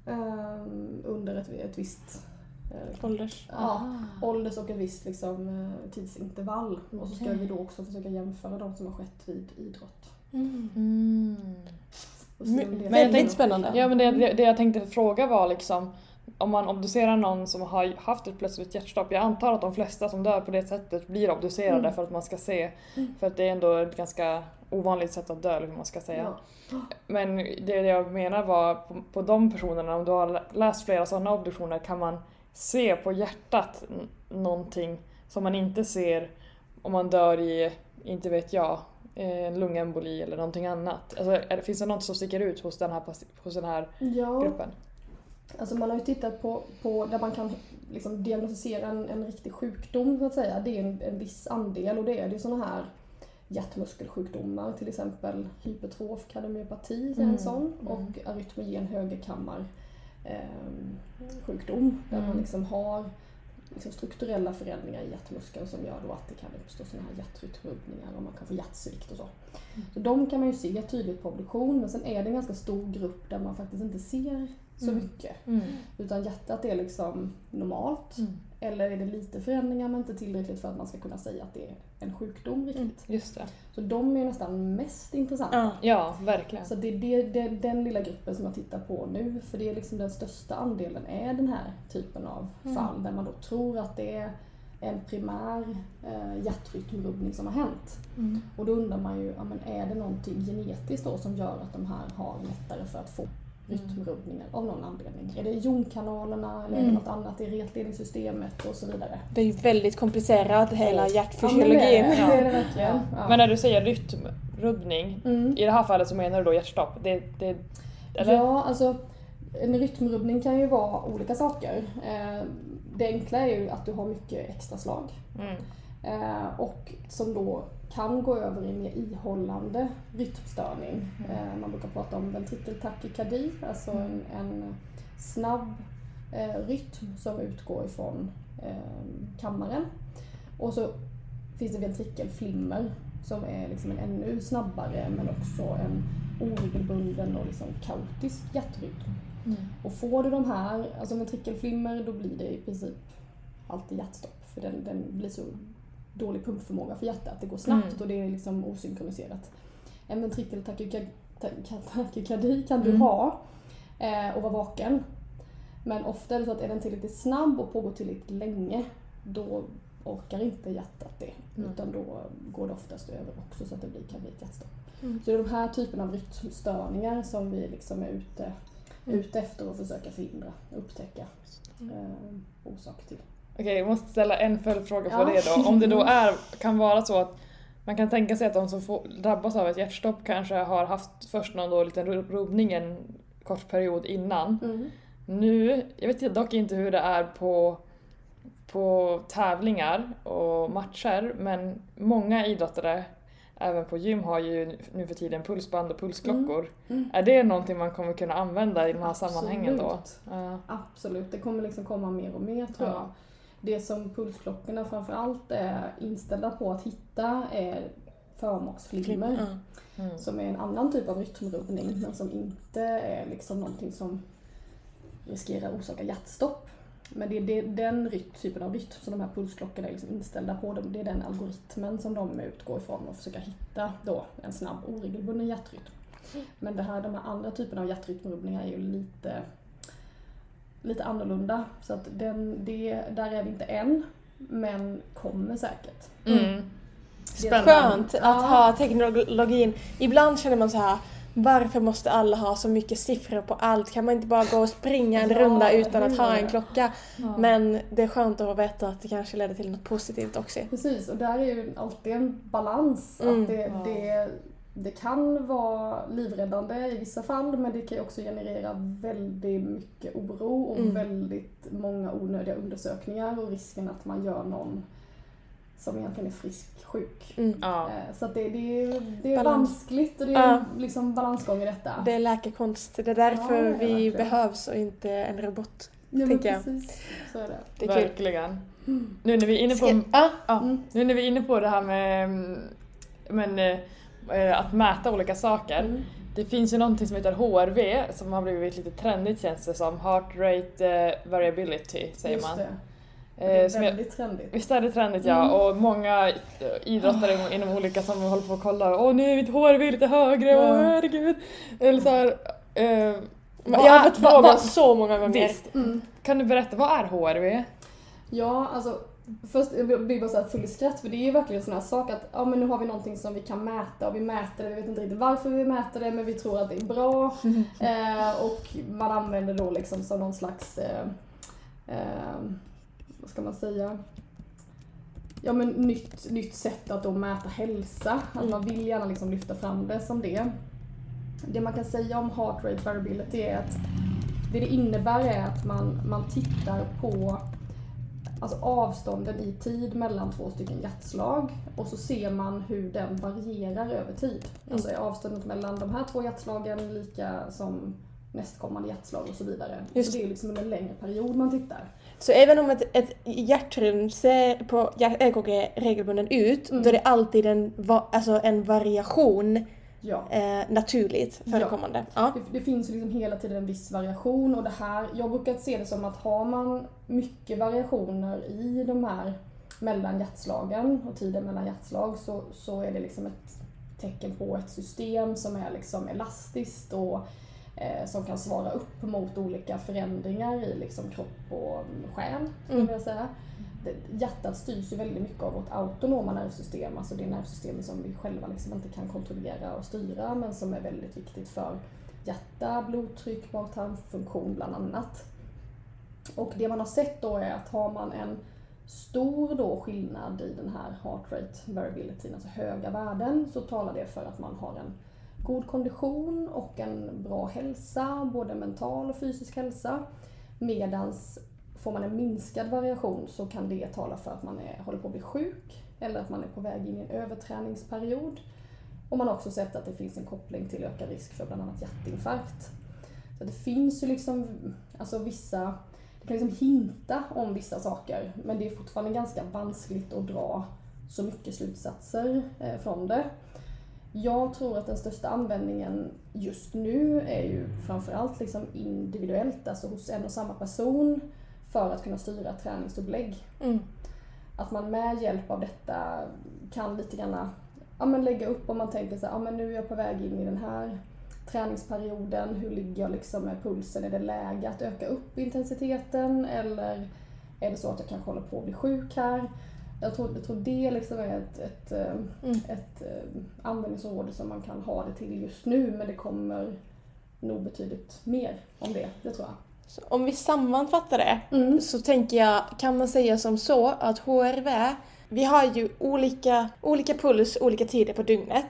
under ett visst ålders och ett visst liksom, tidsintervall. Och så ska vi då också försöka jämföra de som har skett vid idrott. Väldigt spännande. Ja, men det jag tänkte fråga var liksom om man obducerar någon som har haft ett plötsligt hjärtstopp. Jag antar att de flesta som dör på det sättet blir obducerade för att man ska se. För att det är ändå ett ganska ovanligt sätt att dö, eller hur man ska säga. Men det jag menar var på de personerna, om du har läst flera sådana obduktioner, kan man se på hjärtat någonting som man inte ser om man dör i, inte vet jag, en lungemboli eller någonting annat. Alltså, finns det något som sticker ut hos den här gruppen? Alltså man har ju tittat på där man kan liksom diagnostisera en riktig sjukdom så att säga. Det är en viss andel och det är såna här hjärtmuskelsjukdomar, till exempel hypertrof kardiomyopati är en sån och arytmogen högerkammar sjukdom där man liksom har liksom strukturella förändringar i hjärtmuskeln som gör då att det kan uppstå såna här hjärtrytmrubbningar och man kan få hjärtsvikt och så. Så de kan man ju se tydligt på obduktion, men sen är det en ganska stor grupp där man faktiskt inte ser så mycket. Utan hjärtat är liksom normalt. Eller är det lite förändringar men inte tillräckligt för att man ska kunna säga att det är en sjukdom riktigt. Just det. Så de är nästan mest intressanta. Ja, verkligen. Så det är den lilla gruppen som jag tittar på nu. För det är liksom den största andelen är den här typen av fall. Där man då tror att det är en primär hjärtrytmrubbning som har hänt. Och då undrar man ju, är det någonting genetiskt då som gör att de här har lättare för att få rytmrubbningar av någon anledning? Är det jonkanalerna eller är det något annat i retledningssystemet och så vidare? Det är ju väldigt komplicerat hela hjärtfysiologin. Det är det verkligen. Ja. Men när du säger rytmrubbning, i det här fallet så menar du då hjärtstopp? Eller? Ja, alltså en rytmrubbning kan ju vara olika saker. Det enkla är ju att du har mycket extra slag. Och som då kan gå över i en mer ihållande rytmstörning. Man brukar prata om ventrikeltakykardi, alltså en snabb rytm som utgår ifrån kammaren. Och så finns det ventrikelflimmer som är liksom en ännu snabbare men också en oregelbunden och liksom kaotisk hjärtrytm. Och får du de här, alltså ventrikelflimmer, då blir det i princip alltid hjärtstopp. För den blir så dålig pumpförmåga för hjärtat. Det går snabbt och det är liksom osynkroniserat. En ventrikeltakykardi kan du ha och vara vaken. Men ofta är det så att är den tillräckligt snabb och pågår tillräckligt länge, då orkar inte hjärtat det. Utan då går det oftast över också så att det kan bli ett hjärtstopp. Så det är de här typen av rytmstörningar som vi liksom är ute efter att försöka förhindra, upptäcka orsak till. Okej, jag måste ställa en följdfråga på det då. Om det då kan vara så att man kan tänka sig att de som drabbas av ett hjärtstopp kanske har haft först någon då liten rubbning en kort period innan. Nu, jag vet dock inte hur det är på tävlingar och matcher, men många idrottare även på gym har ju nu för tiden pulsband och pulsklockor. Är det någonting man kommer kunna använda i de här sammanhangen då? Absolut, det kommer liksom komma mer och mer tror jag. Det som pulsklockorna framförallt är inställda på att hitta är förmaksflimmer. Som är en annan typ av rytmrubbning men som inte är liksom någonting som riskerar att orsaka hjärtstopp. Men det är den typen av rytm som de här pulsklockorna är liksom inställda på. Det är den algoritmen som de utgår ifrån och försöker hitta då en snabb oregelbunden hjärtrytm. Men de här andra typerna av hjärtrytmrubbningar är ju lite annorlunda. Så att där är vi inte än, men kommer säkert. Skönt att ha teknologin. Ibland känner man så här: varför måste alla ha så mycket siffror på allt? Kan man inte bara gå och springa en runda utan att ha en klocka? Men det är skönt att veta att det kanske leder till något positivt också. Precis, och där är ju alltid en balans. Att det kan vara livräddande i vissa fall, men det kan ju också generera väldigt mycket oro och väldigt många onödiga undersökningar och risken att man gör någon som egentligen är frisk sjuk. Så att det är vanskligt och det är liksom balansgång i detta. Det är läkekonst. Det är därför vi behövs och inte en robot. Tänker jag. Precis. Så är det. Det är verkligen. Nu när vi är inne på det här med att mäta olika saker. Det finns ju någonting som heter HRV som har blivit lite trendigt, känns det som. Heart Rate Variability säger Just man. Det. Det är väldigt trendigt. Visst är det trendigt, ja. Och många idrottare inom olika som håller på att kolla. Nu är mitt HRV lite högre, herregud. Eller så här, jag har fått fråga så många gånger. Kan du berätta, vad är HRV? Ja, alltså först blir jag bara så här full i skratt, för det är ju verkligen en sån här sak att men nu har vi någonting som vi kan mäta och vi mäter det, vi vet inte riktigt varför vi mäter det, men vi tror att det är bra. Och man använder då liksom som någon slags vad ska man säga? Ja, men nytt sätt att då mäta hälsa. Att man vill gärna liksom lyfta fram det som det. Det man kan säga om heart rate variability är att det innebär är att man tittar på alltså avstånden i tid mellan två stycken hjärtslag och så ser man hur den varierar över tid. Alltså är avståndet mellan de här två hjärtslagen lika som nästkommande hjärtslag och så vidare. Så det är liksom en längre period man tittar. Så även om ett hjärtrytm ser på EKG regelbunden ut, då är det alltid en variation Ja. Naturligt förekommande. Ja. Det finns ju liksom hela tiden en viss variation och det här, jag brukar se det som att har man mycket variationer i de här mellan hjärtslagen och tiden mellan hjärtslag så är det liksom ett tecken på ett system som är liksom elastiskt och som kan svara upp mot olika förändringar i liksom kropp och själ, skulle jag säga. Hjärtat styrs ju väldigt mycket av vårt autonoma nervsystem, alltså det nervsystem som vi själva liksom inte kan kontrollera och styra, men som är väldigt viktigt för hjärta, blodtryck, mag-tarmfunktion bland annat. Och det man har sett då är att har man en stor då skillnad i den här heart rate variability, alltså höga värden, så talar det för att man har en god kondition och en bra hälsa, både mental och fysisk hälsa. Medans får man en minskad variation så kan det tala för att man håller på att bli sjuk eller att man är på väg in i en överträningsperiod. Och man har också sett att det finns en koppling till ökad risk för bland annat hjärtinfarkt. Så det finns ju liksom, alltså vissa, det kan liksom hinta om vissa saker, men det är fortfarande ganska vanskligt att dra så mycket slutsatser från det. Jag tror att den största användningen just nu är ju framförallt liksom individuellt, alltså hos en och samma person för att kunna styra träningsupplägg. Att man med hjälp av detta kan lite grann lägga upp om man tänker så här, men nu är jag på väg in i den här träningsperioden, hur ligger jag liksom med pulsen, är det läge att öka upp intensiteten eller är det så att jag kanske håller på att bli sjuk här? Jag tror det liksom är ett användningsområde som man kan ha det till just nu, men det kommer nog betydligt mer om det tror jag. Så om vi sammanfattar det så tänker jag, kan man säga som så att HRV, vi har ju olika puls olika tider på dygnet.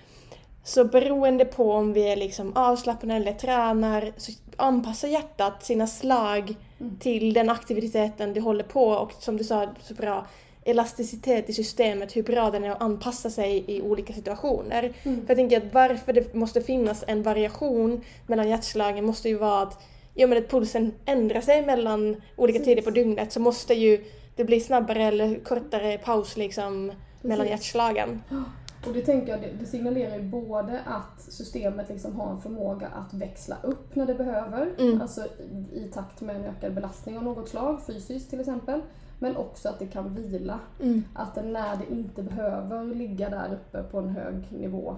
Så beroende på om vi är liksom avslappnade eller tränar så anpassar hjärtat sina slag till den aktiviteten du håller på, och som du sa så bra, elasticitet i systemet, hur bra den är att anpassa sig i olika situationer. För jag tänker att varför det måste finnas en variation mellan hjärtslagen måste ju vara att att pulsen ändrar sig mellan olika tider på dygnet, så måste ju det bli snabbare eller kortare paus liksom mellan hjärtslagen. Och det tänker jag, det signalerar ju både att systemet liksom har en förmåga att växla upp när det behöver, alltså i takt med en ökad belastning av något slag, fysiskt till exempel, men också att det kan vila. Att när det inte behöver ligga där uppe på en hög nivå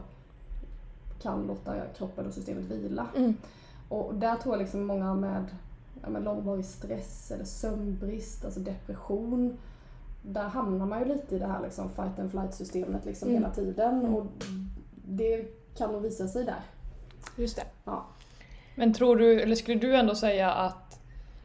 kan låta kroppen och systemet vila. Och där tror jag liksom många med långvarig stress eller sömnbrist, alltså depression, där hamnar man ju lite i det här liksom fight and flight systemet liksom hela tiden, och det kan nog visa sig där. Just det. Ja. Men tror du, eller skulle du ändå säga att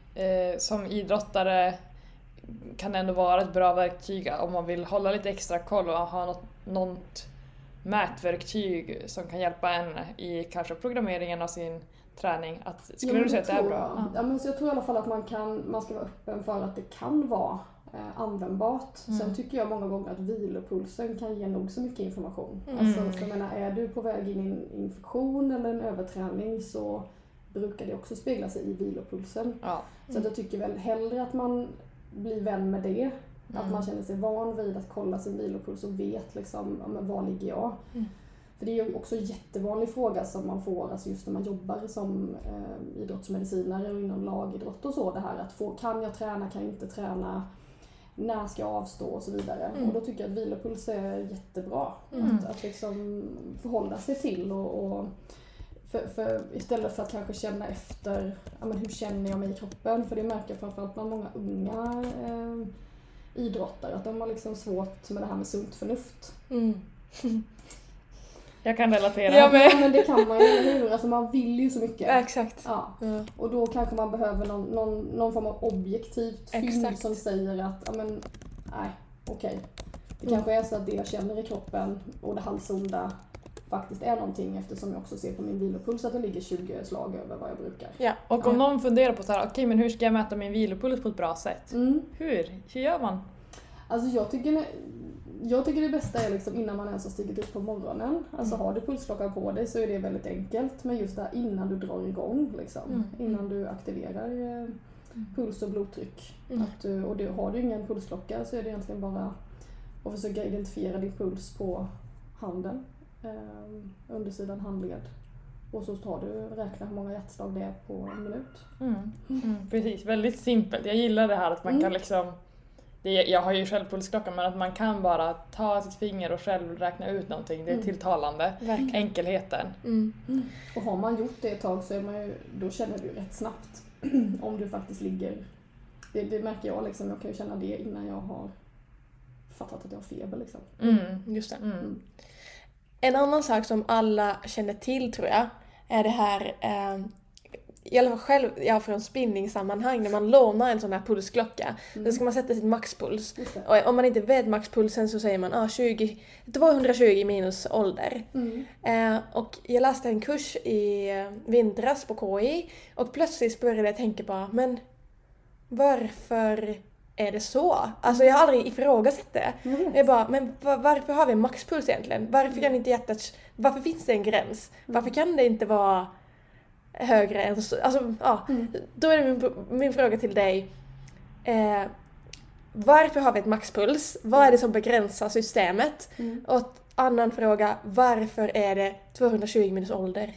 som idrottare kan det ändå vara ett bra verktyg om man vill hålla lite extra koll och ha något mätverktyg som kan hjälpa en i kanske programmeringen av sin träning? Skulle du säga att det är bra? Ja, men så jag tror i alla fall att man ska vara öppen för att det kan vara användbart. Sen tycker jag många gånger att vilopulsen kan ge nog så mycket information. Alltså, för jag menar, är du på väg in i en infektion eller en överträning så brukar det också spegla sig i vilopulsen. Så att jag tycker väl hellre att man blir vän med det. Att man känner sig van vid att kolla sin vilopuls och vet liksom, var ligger jag? För det är ju också en jättevanlig fråga som man får, alltså just när man jobbar som idrottsmedicinare och inom lagidrott och så, det här att kan jag träna, kan jag inte träna, när ska jag avstå och så vidare. Och då tycker jag att vilopuls är jättebra att liksom förhålla sig till och för istället för att kanske känna efter, hur känner jag mig i kroppen, för det märker jag framförallt bland många unga idrottare att de har liksom svårt med det här med sunt förnuft. Jag kan relatera. Ja, men det kan man ju, eller hur? Alltså man vill ju så mycket. Exakt. Ja. Och då kanske man behöver någon form av objektivt fynd som säger att okej. Det kanske är så att det jag känner i kroppen och det halsonda faktiskt är någonting, eftersom jag också ser på min vilopuls att det ligger 20 slag över vad jag brukar. Ja, och om någon funderar på så här, okej, men hur ska jag mäta min vilopuls på ett bra sätt? Hur gör man? Alltså jag tycker det bästa är liksom innan man ens har stigit upp på morgonen. Alltså har du pulsklockan på dig så är det väldigt enkelt. Men just där innan du drar igång liksom. Innan du aktiverar puls och blodtryck. Har du ingen pulsklocka så är det egentligen bara att försöka identifiera din puls på handen. undersidan handled. Och så räknar hur många hjärtslag det är på en minut. Precis, väldigt simpelt. Jag gillar det här att man kan liksom... Jag har ju själv pulsklocka, men att man kan bara ta sitt finger och själv räkna ut någonting. Det är tilltalande. Verkligen. Enkelheten. Och har man gjort det ett tag så då känner du rätt snabbt om du faktiskt ligger... Det märker jag liksom. Jag kan ju känna det innan jag har fattat att jag har feber liksom. Just det. En annan sak som alla känner till, tror jag, är det här... I alla fall själv, från spinningsammanhang, när man lånar en sån här pulsklocka, då ska man sätta sitt maxpuls. Och om man inte vet maxpulsen så säger man 220 minus ålder. Och jag läste en kurs i vintras på KI och plötsligt började jag tänka på, men varför är det så? Alltså jag har aldrig ifrågasatt det. Jag bara, men varför har vi maxpuls egentligen? Varför kan inte varför finns det en gräns? Varför kan det inte vara högre än så? Alltså, då är det min fråga till dig. Varför har vi ett maxpuls? Vad är det som begränsar systemet? Och annan fråga, varför är det 220 minus ålder?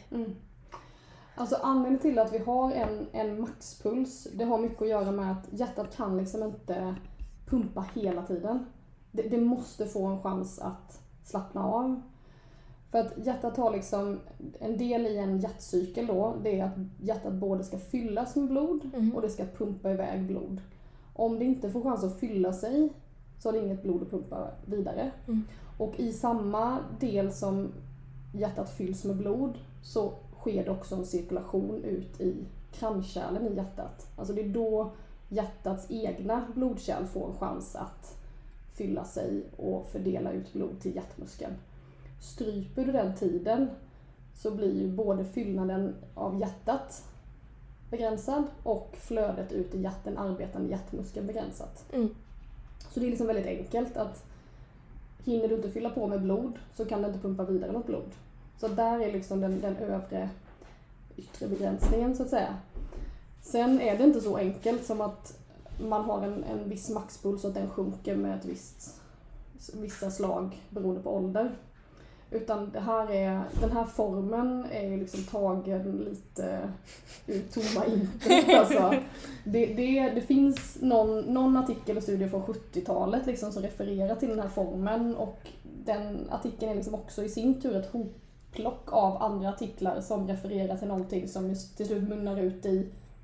Alltså anledningen till att vi har en maxpuls, det har mycket att göra med att hjärtat kan liksom inte pumpa hela tiden. Det måste få en chans att slappna av. För att hjärtat har liksom en del i en hjärtcykel då, det är att hjärtat både ska fyllas med blod och det ska pumpa iväg blod. Om det inte får chans att fylla sig så har det inget blod att pumpa vidare. Och i samma del som hjärtat fylls med blod så sker det också en cirkulation ut i kranskärlen i hjärtat. Alltså det är då hjärtats egna blodkärl får en chans att fylla sig och fördela ut blod till hjärtmuskeln. Stryper du den tiden så blir ju både fyllnaden av hjärtat begränsad och flödet ut i den arbetande hjärtmuskeln begränsat. Så det är liksom väldigt enkelt att hinner du inte fylla på med blod så kan det inte pumpa vidare något blod. Så där är liksom den yttre begränsningen så att säga. Sen är det inte så enkelt som att man har en viss maxpuls och att den sjunker med vissa slag beroende på ålder. Utan den här formen är ju liksom tagen lite ur tomma intet. Alltså, det finns någon artikel och studie från 70-talet liksom som refererar till den här formen, och den artikeln är liksom också i sin tur ett hopplock av andra artiklar som refererar till någonting som just till slut munnar ut i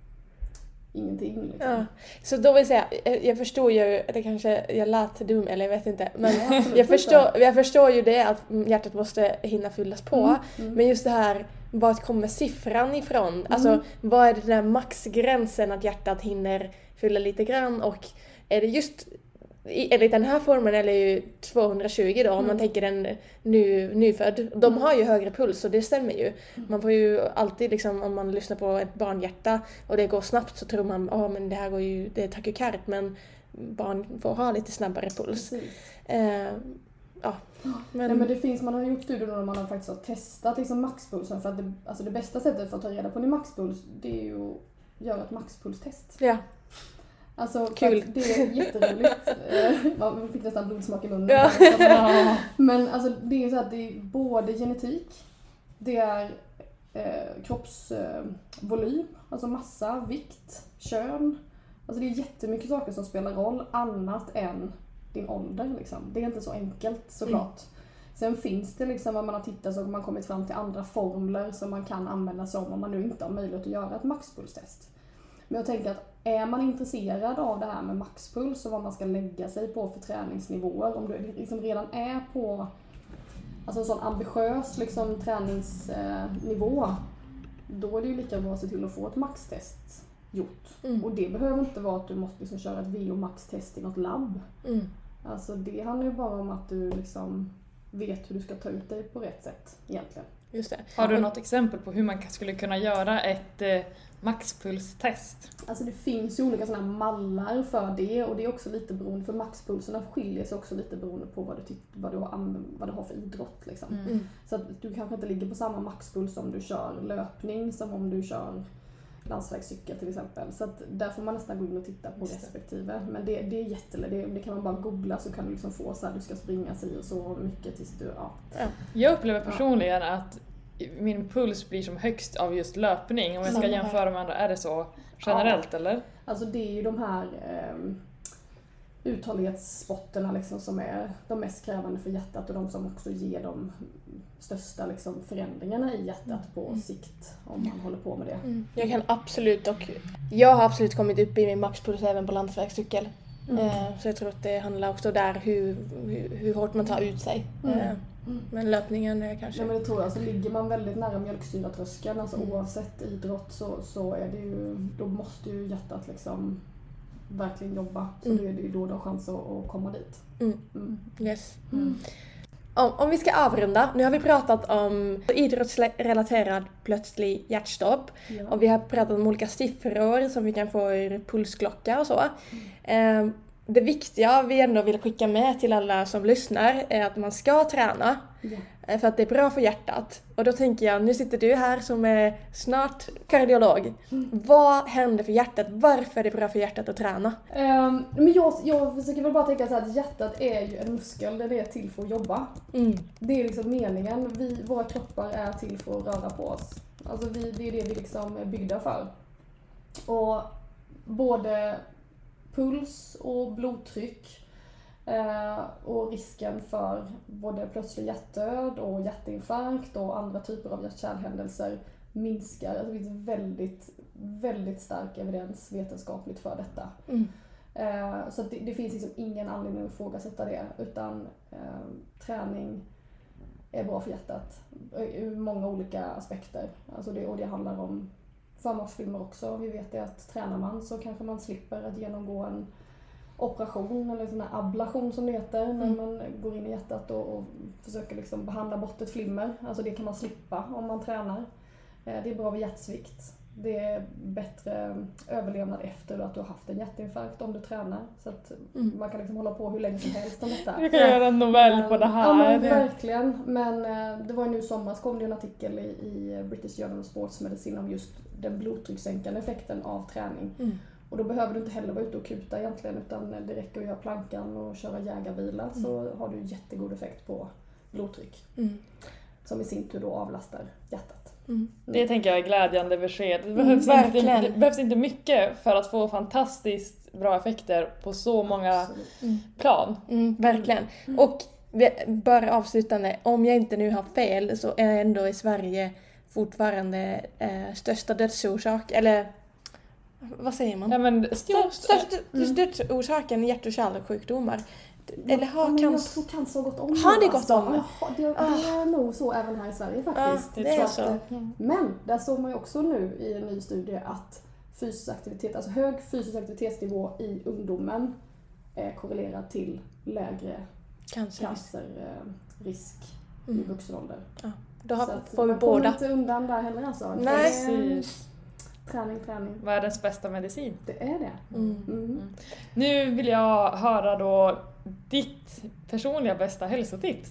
ingenting liksom. Ja. Så då vill säga, jag förstår ju, det kanske jag lät dum eller jag vet inte, men jag förstår ju det att hjärtat måste hinna fyllas på, men just det här, vad kommer siffran ifrån? Alltså vad är den där maxgränsen att hjärtat hinner fylla lite grann, och är det just enligt den här formen eller ju 220 då, om man tänker en nyfödd. De har ju högre puls, och det stämmer ju. Man får ju alltid liksom, om man lyssnar på ett barnhjärta och det går snabbt så tror man, men det här går ju, det är takykard, men barn får ha lite snabbare puls. Men det finns, man har gjort studier där man har faktiskt har testat liksom maxpulsen, för att det bästa sättet för att ta reda på din maxpuls, det är ju att göra ett maxpulstest. Ja. Alltså, kul. Det är jätteroligt. Man fick nästan blodsmak i munnen. Ja. Men alltså, det är så att det är både genetik, det är kroppsvolym, alltså massa, vikt, kön. Alltså det är jättemycket saker som spelar roll annat än din ålder. Liksom. Det är inte så enkelt såklart. Sen finns det liksom, om man har tittat så har man kommit fram till andra formler som man kan använda sig om man nu inte har möjlighet att göra ett maxpulstest. Men jag tänker att är man intresserad av det här med maxpuls och vad man ska lägga sig på för träningsnivåer, om du liksom redan är på alltså en sån ambitiös liksom träningsnivå, då är det ju lika bra att se till att få ett maxtest gjort. Och det behöver inte vara att du måste liksom köra ett VO-maxtest i något labb. Alltså det handlar ju bara om att du liksom vet hur du ska ta ut dig på rätt sätt egentligen. Just det. Har du något exempel på hur man skulle kunna göra ett maxpulstest? Alltså det finns ju olika sådana mallar för det, och det är också lite beroende, för maxpulserna skiljer sig också lite beroende på vad du har för idrott liksom. Så att du kanske inte ligger på samma maxpuls om du kör löpning som om du kör landsvägscykel till exempel. Så att där får man nästan gå in och titta på respektive. Men det är jättelätt. Det kan man bara googla så kan du liksom få så här, du ska springa sig och så mycket tills du, ja. Jag upplever personligen att min puls blir som högst av just löpning. Om jag ska jämföra med andra, är det så generellt eller? Alltså det är ju de här uthållighetssporterna liksom som är de mest krävande för hjärtat och de som också ger de största liksom förändringarna i hjärtat på sikt om man håller på med det. Jag kan absolut, och jag har absolut kommit upp i min maxpuls även på landsvägscykel. Så jag tror att det handlar också där hur hårt man tar ut sig. Men löpningen är kanske... Ja, men det tror jag. Så ligger man väldigt nära mjölksyratröskeln, alltså oavsett idrott så är det ju, då måste ju hjärtat liksom verkligen jobba. Så det är ju då du har chans att komma dit. Yes. Om vi ska avrunda, nu har vi pratat om idrottsrelaterad plötslig hjärtstopp. Och vi har pratat om olika siffror som vi kan få ur pulsklocka och så. Det viktiga vi ändå vill skicka med till alla som lyssnar är att man ska träna. För att det är bra för hjärtat. Och då tänker jag, nu sitter du här som är snart kardiolog. Vad händer för hjärtat? Varför är det bra för hjärtat att träna? Men jag försöker väl bara tänka så att hjärtat är ju en muskel, den är till för att jobba. Det är liksom meningen. Våra kroppar är till för att röra på oss. Alltså det är det vi liksom är byggda för. Och både puls och blodtryck och risken för både plötslig hjärtdöd och hjärtinfarkt och andra typer av hjärt-kärlhändelser minskar. Alltså det finns väldigt, väldigt stark evidens vetenskapligt för detta. Så att det finns liksom ingen anledning att ifrågasätta det, utan träning är bra för hjärtat ur många olika aspekter. Alltså det handlar om förmaksflimmer också. Vi vet att tränar man så kanske man slipper att genomgå en operation eller sån här ablation som det heter när man går in i hjärtat och försöker liksom behandla bort ett flimmer. Alltså det kan man slippa om man tränar. Det är bra vid hjärtsvikt. Det är bättre överlevnad efter att du har haft en hjärtinfarkt om du tränar. Så att man kan liksom hålla på hur länge som helst om detta. Vi kan göra en novell på det här. Ja, men verkligen. Men det var ju nu i somras kom det en artikel i British Journal of Sports Medicine om just den blodtryckssänkande effekten av träning. Och då behöver du inte heller vara ute och kuta egentligen, utan det räcker att göra plankan och köra jägarvila så har du jättegod effekt på blodtryck. Som i sin tur då avlastar hjärtat. Det tänker jag är glädjande besked. Det behövs inte mycket för att få fantastiskt bra effekter på så många plan. Verkligen. Och bara avslutande, om jag inte nu har fel så är ändå i Sverige fortfarande största dödsorsak, eller vad säger man? Ja, men största dödsorsaken hjärt- och kärlsjukdomar. Eller jag tror cancer har gått om. Har det gått om? Ja, det är nog så även här i Sverige faktiskt. Ja, det är så. Men där såg man ju också nu i en ny studie att fysisk aktivitet, alltså hög fysisk aktivitetsnivå i ungdomen är korrelerad till lägre cancerrisk i vuxen ålder. Ja, då får vi man båda. kommer inte undan där heller alltså. Nej. Träning. Världens bästa medicin. Det är det. Nu vill jag höra då ditt personliga bästa hälsotips.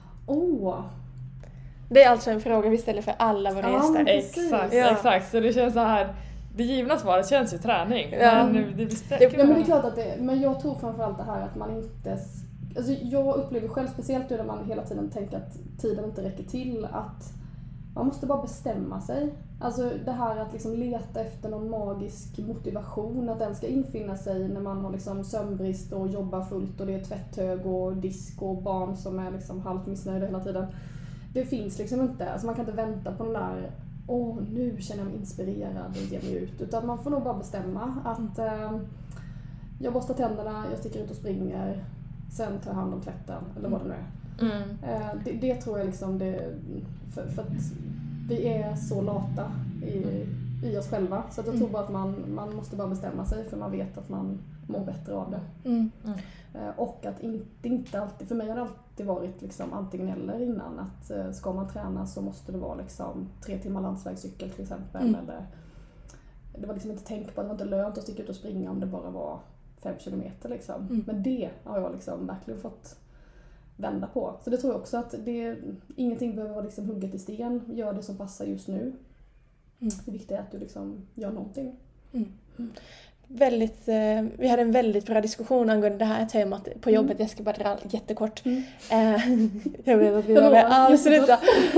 Det är alltså en fråga vi ställer för alla våra gäster. Exakt. Så det känns så här, det givna svaret känns ju träning. Ja. Men Men det är klart att men jag tror framförallt det här att man inte... Alltså jag upplever själv, speciellt när man hela tiden tänker att tiden inte räcker till, att man måste bara bestämma sig. Alltså det här att liksom leta efter någon magisk motivation, att den ska infinna sig när man har liksom sömnbrist och jobbar fullt och det är tvätthög och disk och barn som är liksom halvt missnöjda hela tiden. Det finns liksom inte, alltså man kan inte vänta på den där nu känner jag mig inspirerad och ger mig ut. Utan man får nog bara bestämma att jag borstar tänderna, jag sticker ut och springer, sen tar jag hand om tvätten eller vad det nu är. Det tror jag liksom för att vi är så lata i oss själva. Så att jag tror bara att man måste bara bestämma sig, för man vet att man mår bättre av det. Och att inte alltid, för mig har det alltid varit liksom antingen eller innan, att ska man träna så måste det vara liksom 3 timmar landsvägscykel till exempel. Eller, det var liksom inte tänk på att det var inte lönt att sticka ut och springa om det bara var 5 kilometer liksom. Men det har jag liksom verkligen fått vända på. Så det tror jag också att ingenting behöver vara liksom hugget i sten. Gör det som passar just nu. Det viktiga är att du liksom gör någonting. Vi hade en väldigt bra diskussion angående det här temat på jobbet. Jag ska bara dra jättekort. Jag vet att vi behöver avsluta.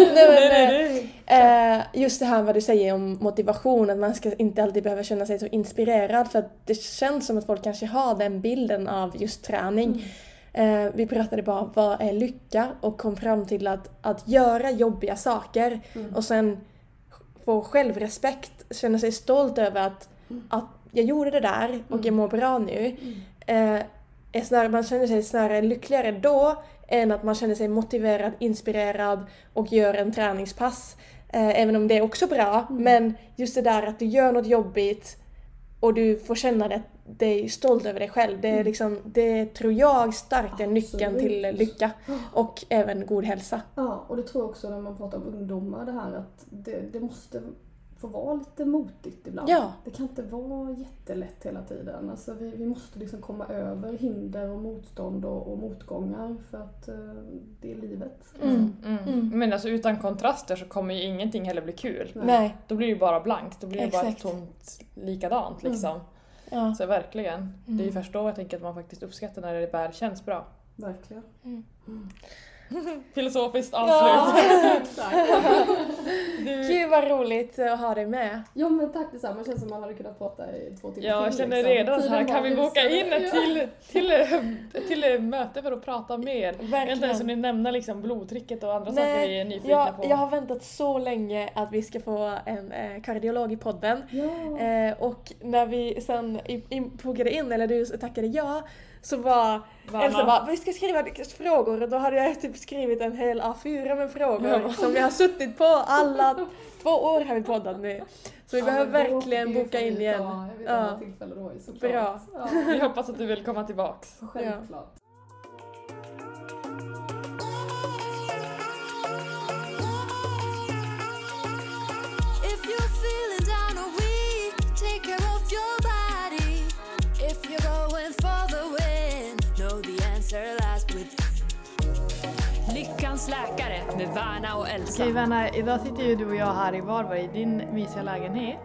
Just det här vad du säger om motivation, att man ska inte alltid behöva känna sig så inspirerad, för att det känns som att folk kanske har den bilden av just träning. Vi pratade bara vad är lycka och kom fram till att göra jobbiga saker och sen få självrespekt, känna sig stolt över att jag gjorde det där och jag mår bra nu. Man känner sig snarare lyckligare då än att man känner sig motiverad, inspirerad och gör en träningspass. Även om det är också bra. Men just det där att du gör något jobbigt och du får känna dig stolt över dig själv. Det är liksom, det tror jag starkt är nyckeln till lycka och även god hälsa. Ja, och det tror jag också när man pratar om ungdomar, det här att det måste få vara lite motigt ibland. Ja. Det kan inte vara jättelätt hela tiden. Alltså vi måste liksom komma över hinder och motstånd och motgångar, för att det är livet. Men alltså utan kontraster så kommer ju ingenting heller bli kul. Nej. Då blir det ju bara blankt. Då blir det bara ett Exakt. tomt likadant liksom. Ja. Så verkligen. Det är ju först då jag tänker att man faktiskt uppskattar när det väl känns bra. Verkligen. Filosofiskt avslut. Gud vad roligt att ha dig med. Ja, men tack detsamma. Det känns som man hade kunnat prata i 2 timmar. Jag känner redan så här, kan vi boka in till möte för att prata mer? Vänta så ni nämner liksom blodtrycket och andra saker vi är nyfikna på. Jag har väntat så länge att vi ska få en kardiolog i podden. Ja. Och när vi sen fogade in, eller du tackade ja, så var Elsa bara, vi ska skriva frågor, och då hade jag typ skrivit en hel A4 med frågor som vi har suttit på alla 2 år har vi poddat nu. Så vi behöver verkligen boka in igen. Jag vet alla tillfälle då är såklart. Bra. Ja. Vi hoppas att du vill komma tillbaks. Självklart. If you're feeling down or weak, take care of your body. If you're going for the win, know the answer lies within. Lyckans läkare med Verna och Elsa. Okej Verna, idag sitter ju du och jag här i Varberg i din mysiga lägenhet.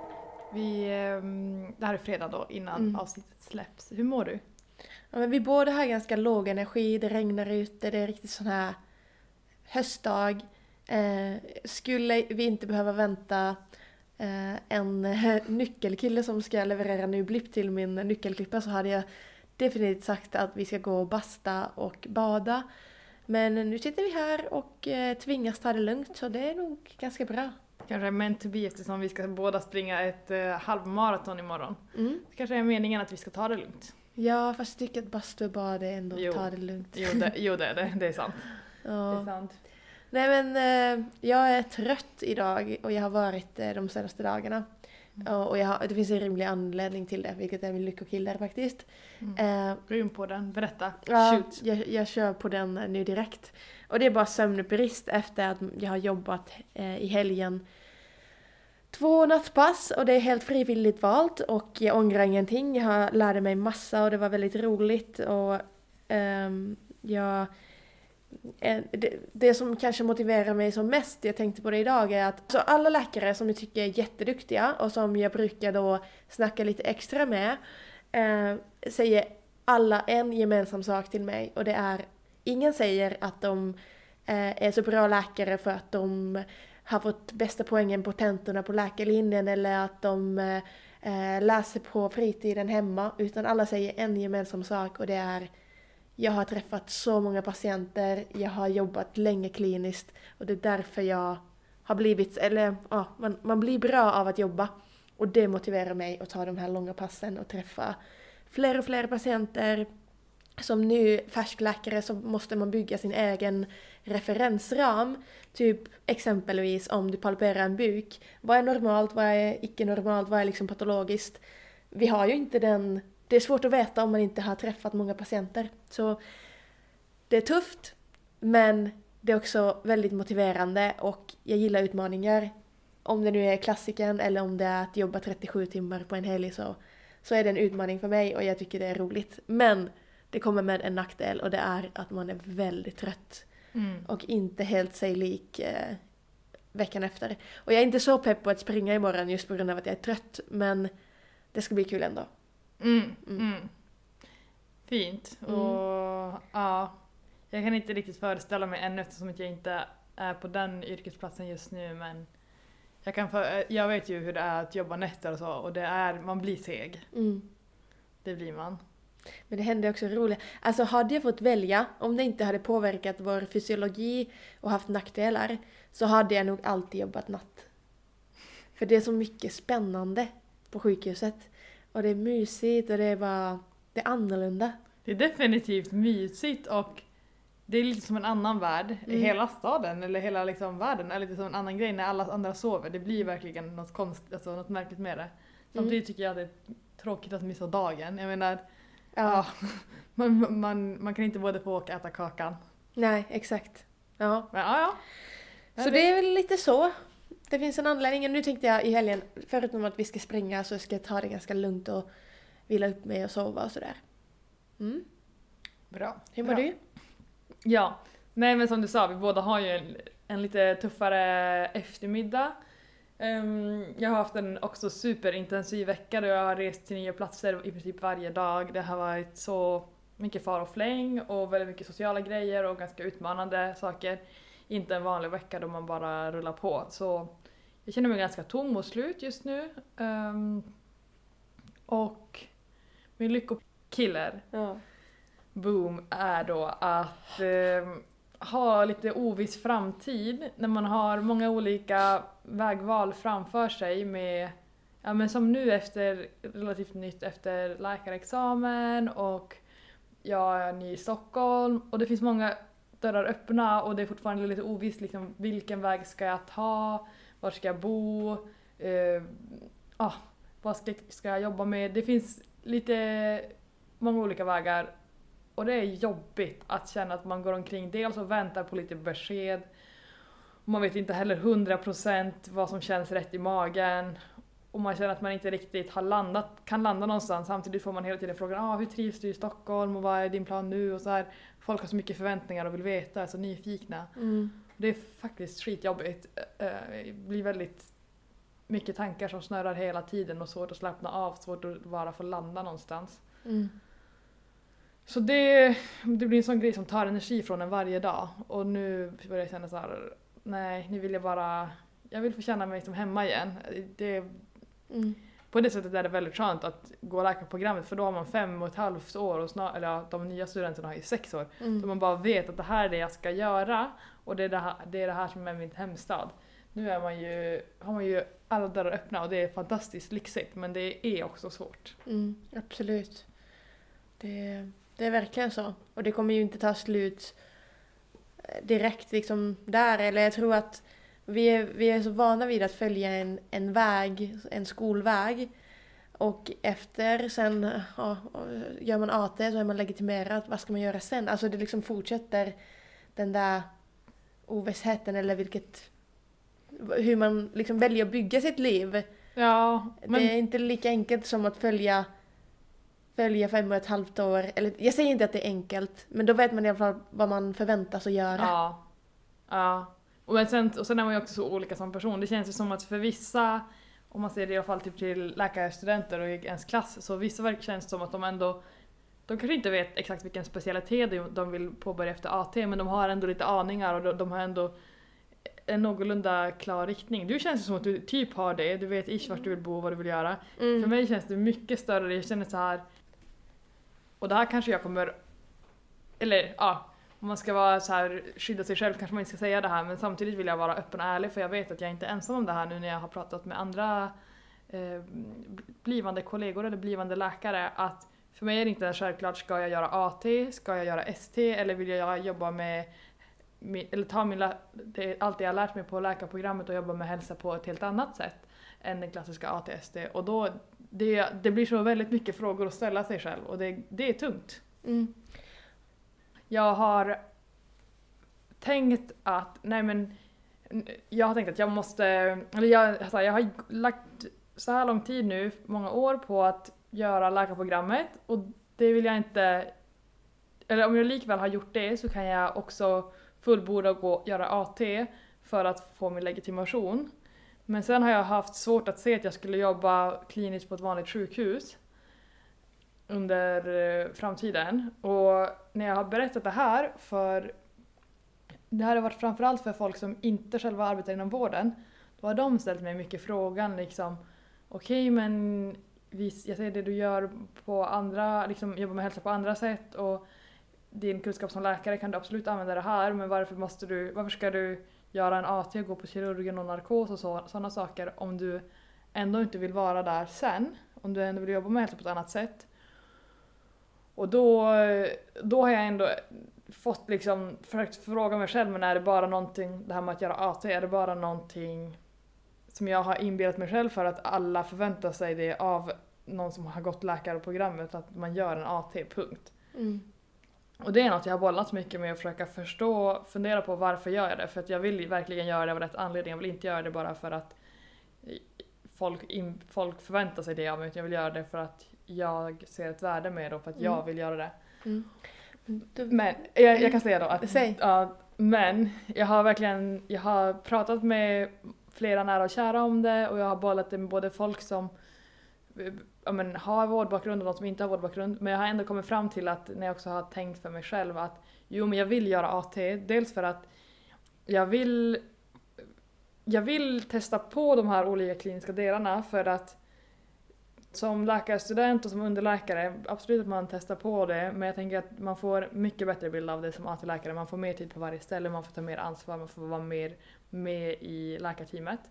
Det här är fredag då innan avsnittet släpps. Hur mår du? Ja, men vi båda har ganska låg energi, det regnar ute, det är riktigt sån här höstdag. Skulle vi inte behöva vänta en nyckelkille som ska leverera ny blipp till min nyckelklippa, så hade jag definitivt sagt att vi ska gå och basta och bada. Men nu sitter vi här och tvingas ta det lugnt, så det är nog ganska bra. Kanske är meant to be, eftersom vi ska båda springa ett halvmaraton imorgon. Det kanske är meningen att vi ska ta det lugnt. Ja, fast jag tycker att bastu och bad är ändå ta det lugnt. Jo, det är sant. Ja. Det är sant. Nej, men jag är trött idag och jag har varit de senaste dagarna. Och det finns en rimlig anledning till det, vilket är min lyckokille faktiskt. Grym på den, berätta. Ja, Shoot. jag kör på den nu direkt. Och det är bara sömnbrist efter att jag har jobbat i helgen 2 nattpass, och det är helt frivilligt valt och jag ångrar ingenting. Jag lärde mig massa och det var väldigt roligt, och det som kanske motiverar mig som mest, jag tänkte på det idag, är att så alla läkare som jag tycker är jätteduktiga och som jag brukar då snacka lite extra med säger alla en gemensam sak till mig, och det är: ingen säger att de är så bra läkare för att de har fått bästa poängen på tentorna på läkarlinjen, eller att de läser på fritiden hemma, utan alla säger en gemensam sak, och det är: jag har träffat så många patienter, jag har jobbat länge kliniskt, och det är därför jag har blivit, man blir bra av att jobba, och det motiverar mig att ta de här långa passen och träffa fler och fler patienter. Som ny färskläkare så måste man bygga sin egen referensram. Typ exempelvis om du palperar en buk. Vad är normalt, vad är icke normalt, vad är liksom patologiskt? Vi har ju inte den. Det är svårt att veta om man inte har träffat många patienter. Så det är tufft, men det är också väldigt motiverande, och jag gillar utmaningar. Om det nu är klassiken eller om det är att jobba 37 timmar på en helg, så är det en utmaning för mig och jag tycker det är roligt. Men det kommer med en nackdel, och det är att man är väldigt trött och inte helt sig lik veckan efter. Och jag är inte så pepp på att springa imorgon just på grund av att jag är trött. Men det ska bli kul ändå. Fint. Och ja, jag kan inte riktigt föreställa mig ännu eftersom jag inte är på den yrkesplatsen just nu. Men jag vet ju hur det är att jobba nätter och så. Och man blir seg. Det blir man. Men det hände också roligt. Alltså hade jag fått välja, om det inte hade påverkat vår fysiologi och haft nackdelar, så hade jag nog alltid jobbat natt. För det är så mycket spännande på sjukhuset. Och det är mysigt och det är annorlunda. Det är definitivt mysigt och det är lite som en annan värld. Hela staden eller hela liksom världen är lite som en annan grej när alla andra sover. Det blir verkligen något konstigt, alltså något märkligt med det. Samtidigt tycker jag att det är tråkigt att missa dagen. Jag menar, man kan inte både få och äta kakan. Nej, exakt. Ja. Men, Så det är väl lite så. Det finns en anledning. Nu tänkte jag i helgen, förutom att vi ska springa, så ska jag ta det ganska lugnt och vila upp mig och sova och sådär. Bra. Hur mår du? Ja, nej men som du sa, vi båda har ju en lite tuffare eftermiddag. Jag har haft en också superintensiv vecka där jag har rest till nya platser i princip varje dag. Det har varit så mycket far och fläng och väldigt mycket sociala grejer och ganska utmanande saker. Inte en vanlig vecka då man bara rullar på. Så jag känner mig ganska tom och slut just nu. Och min lyckokiller, boom, är då att ha lite oviss framtid när man har många olika vägval framför sig med, ja men som nu relativt nytt efter läkarexamen och jag är ny i Stockholm och det finns många dörrar öppna och det är fortfarande lite ovisst liksom, vilken väg ska jag ta, var ska jag bo, vad ska jag jobba med. Det finns många olika vägar och det är jobbigt att känna att man går omkring dels och väntar på lite besked och man vet inte heller 100% vad som känns rätt i magen och man känner att man inte riktigt kan landa någonstans. Samtidigt får man hela tiden frågan hur trivs du i Stockholm och vad är din plan nu och så här. Folk har så mycket förväntningar och vill veta, är så nyfikna. Det är faktiskt skitjobbigt. Det blir väldigt mycket tankar som snurrar hela tiden och svårt att slappna av, svårt att bara få landa någonstans. Så det blir en sån grej som tar energi från en varje dag. Och nu börjar jag känna så här, nej, nu vill jag vill få känna mig som hemma igen. På det sättet är det väldigt skönt att gå läkarprogrammet för då har man 5,5 år och de nya studenterna har ju 6 år. Så man bara vet att det här är det jag ska göra och det är det här som är min hemstad. Nu har man ju alla dörrar öppna och det är fantastiskt lyxigt men det är också svårt. Absolut. Det är verkligen så. Och det kommer ju inte ta slut direkt liksom där. Eller jag tror att vi är så vana vid att följa en väg, en skolväg. Och efter sen gör man AT så är man legitimerad. Vad ska man göra sen? Alltså det liksom fortsätter den där ovissheten eller hur man liksom väljer att bygga sitt liv. Ja, men det är inte lika enkelt som att följa 5,5 år. Eller, jag säger inte att det är enkelt, men då vet man i alla fall vad man förväntas att göra. Ja. Och sen är man ju också så olika som person. Det känns ju som att för vissa, om man ser det i alla fall typ till läkarstudenter och i ens klass, så vissa känns det som att de kanske inte vet exakt vilken specialitet de vill påbörja efter AT, men de har ändå lite aningar och de har ändå en någorlunda klar riktning. Du känns som att du typ har det. Du vet vart du vill bo och vad du vill göra. För mig känns det mycket större. Jag känner så här. Och det här kanske jag kommer... Eller om man ska vara så här, skydda sig själv kanske man inte ska säga det här. Men samtidigt vill jag vara öppen och ärlig. För jag vet att jag inte är ensam om det här nu när jag har pratat med andra blivande kollegor eller blivande läkare. Att för mig är det inte självklart, ska jag göra AT? Ska jag göra ST? Eller vill jag jobba med... Eller allt jag har lärt mig på läkarprogrammet och jobba med hälsa på ett helt annat sätt än den klassiska AT-ST. Och då, det blir så väldigt mycket frågor att ställa sig själv och det är tungt. Jag har tänkt att jag måste, eller jag har lagt så här lång tid nu, många år på att göra läkarprogrammet och det vill jag inte, eller om jag likväl har gjort det så kan jag också fullborda och göra AT för att få min legitimation. Men sen har jag haft svårt att se att jag skulle jobba kliniskt på ett vanligt sjukhus under framtiden. Och när jag har berättat det här det här har varit framförallt för folk som inte själva arbetar inom vården. Då har de ställt mig mycket frågan liksom, okej, men jag ser det du gör på andra, liksom jobbar med hälsa på andra sätt och din kunskap som läkare kan du absolut använda det här, men varför ska du göra en AT och gå på kirurgen och narkos och sådana saker om du ändå inte vill vara där sen, om du ändå vill jobba med hälsa på ett annat sätt. Och då har jag ändå fått liksom försökt fråga mig själv, men är det bara någonting, det här med att göra AT, är det bara någonting som jag har inbillat mig själv för att alla förväntar sig det av någon som har gått läkarprogrammet, att man gör en AT, punkt. Och det är något jag har bollat mycket med att försöka förstå, fundera på varför gör jag det, för att jag vill verkligen göra det av rätt anledning. Jag vill inte göra det bara för att folk förväntar sig det av mig, utan jag vill göra det för att jag ser ett värde med det och för att jag vill göra det. Men jag kan säga då att men jag har pratat med flera nära och kära om det, och jag har bollat det med både folk som har vårdbakgrund och de som inte har vårdbakgrund, men jag har ändå kommit fram till att när jag också har tänkt för mig själv att men jag vill göra AT, dels för att jag vill testa på de här olika kliniska delarna, för att som läkarstudent och som underläkare, absolut att man testar på det, men jag tänker att man får mycket bättre bild av det som AT-läkare. Man får mer tid på varje ställe, man får ta mer ansvar, man får vara mer med i läkarteamet.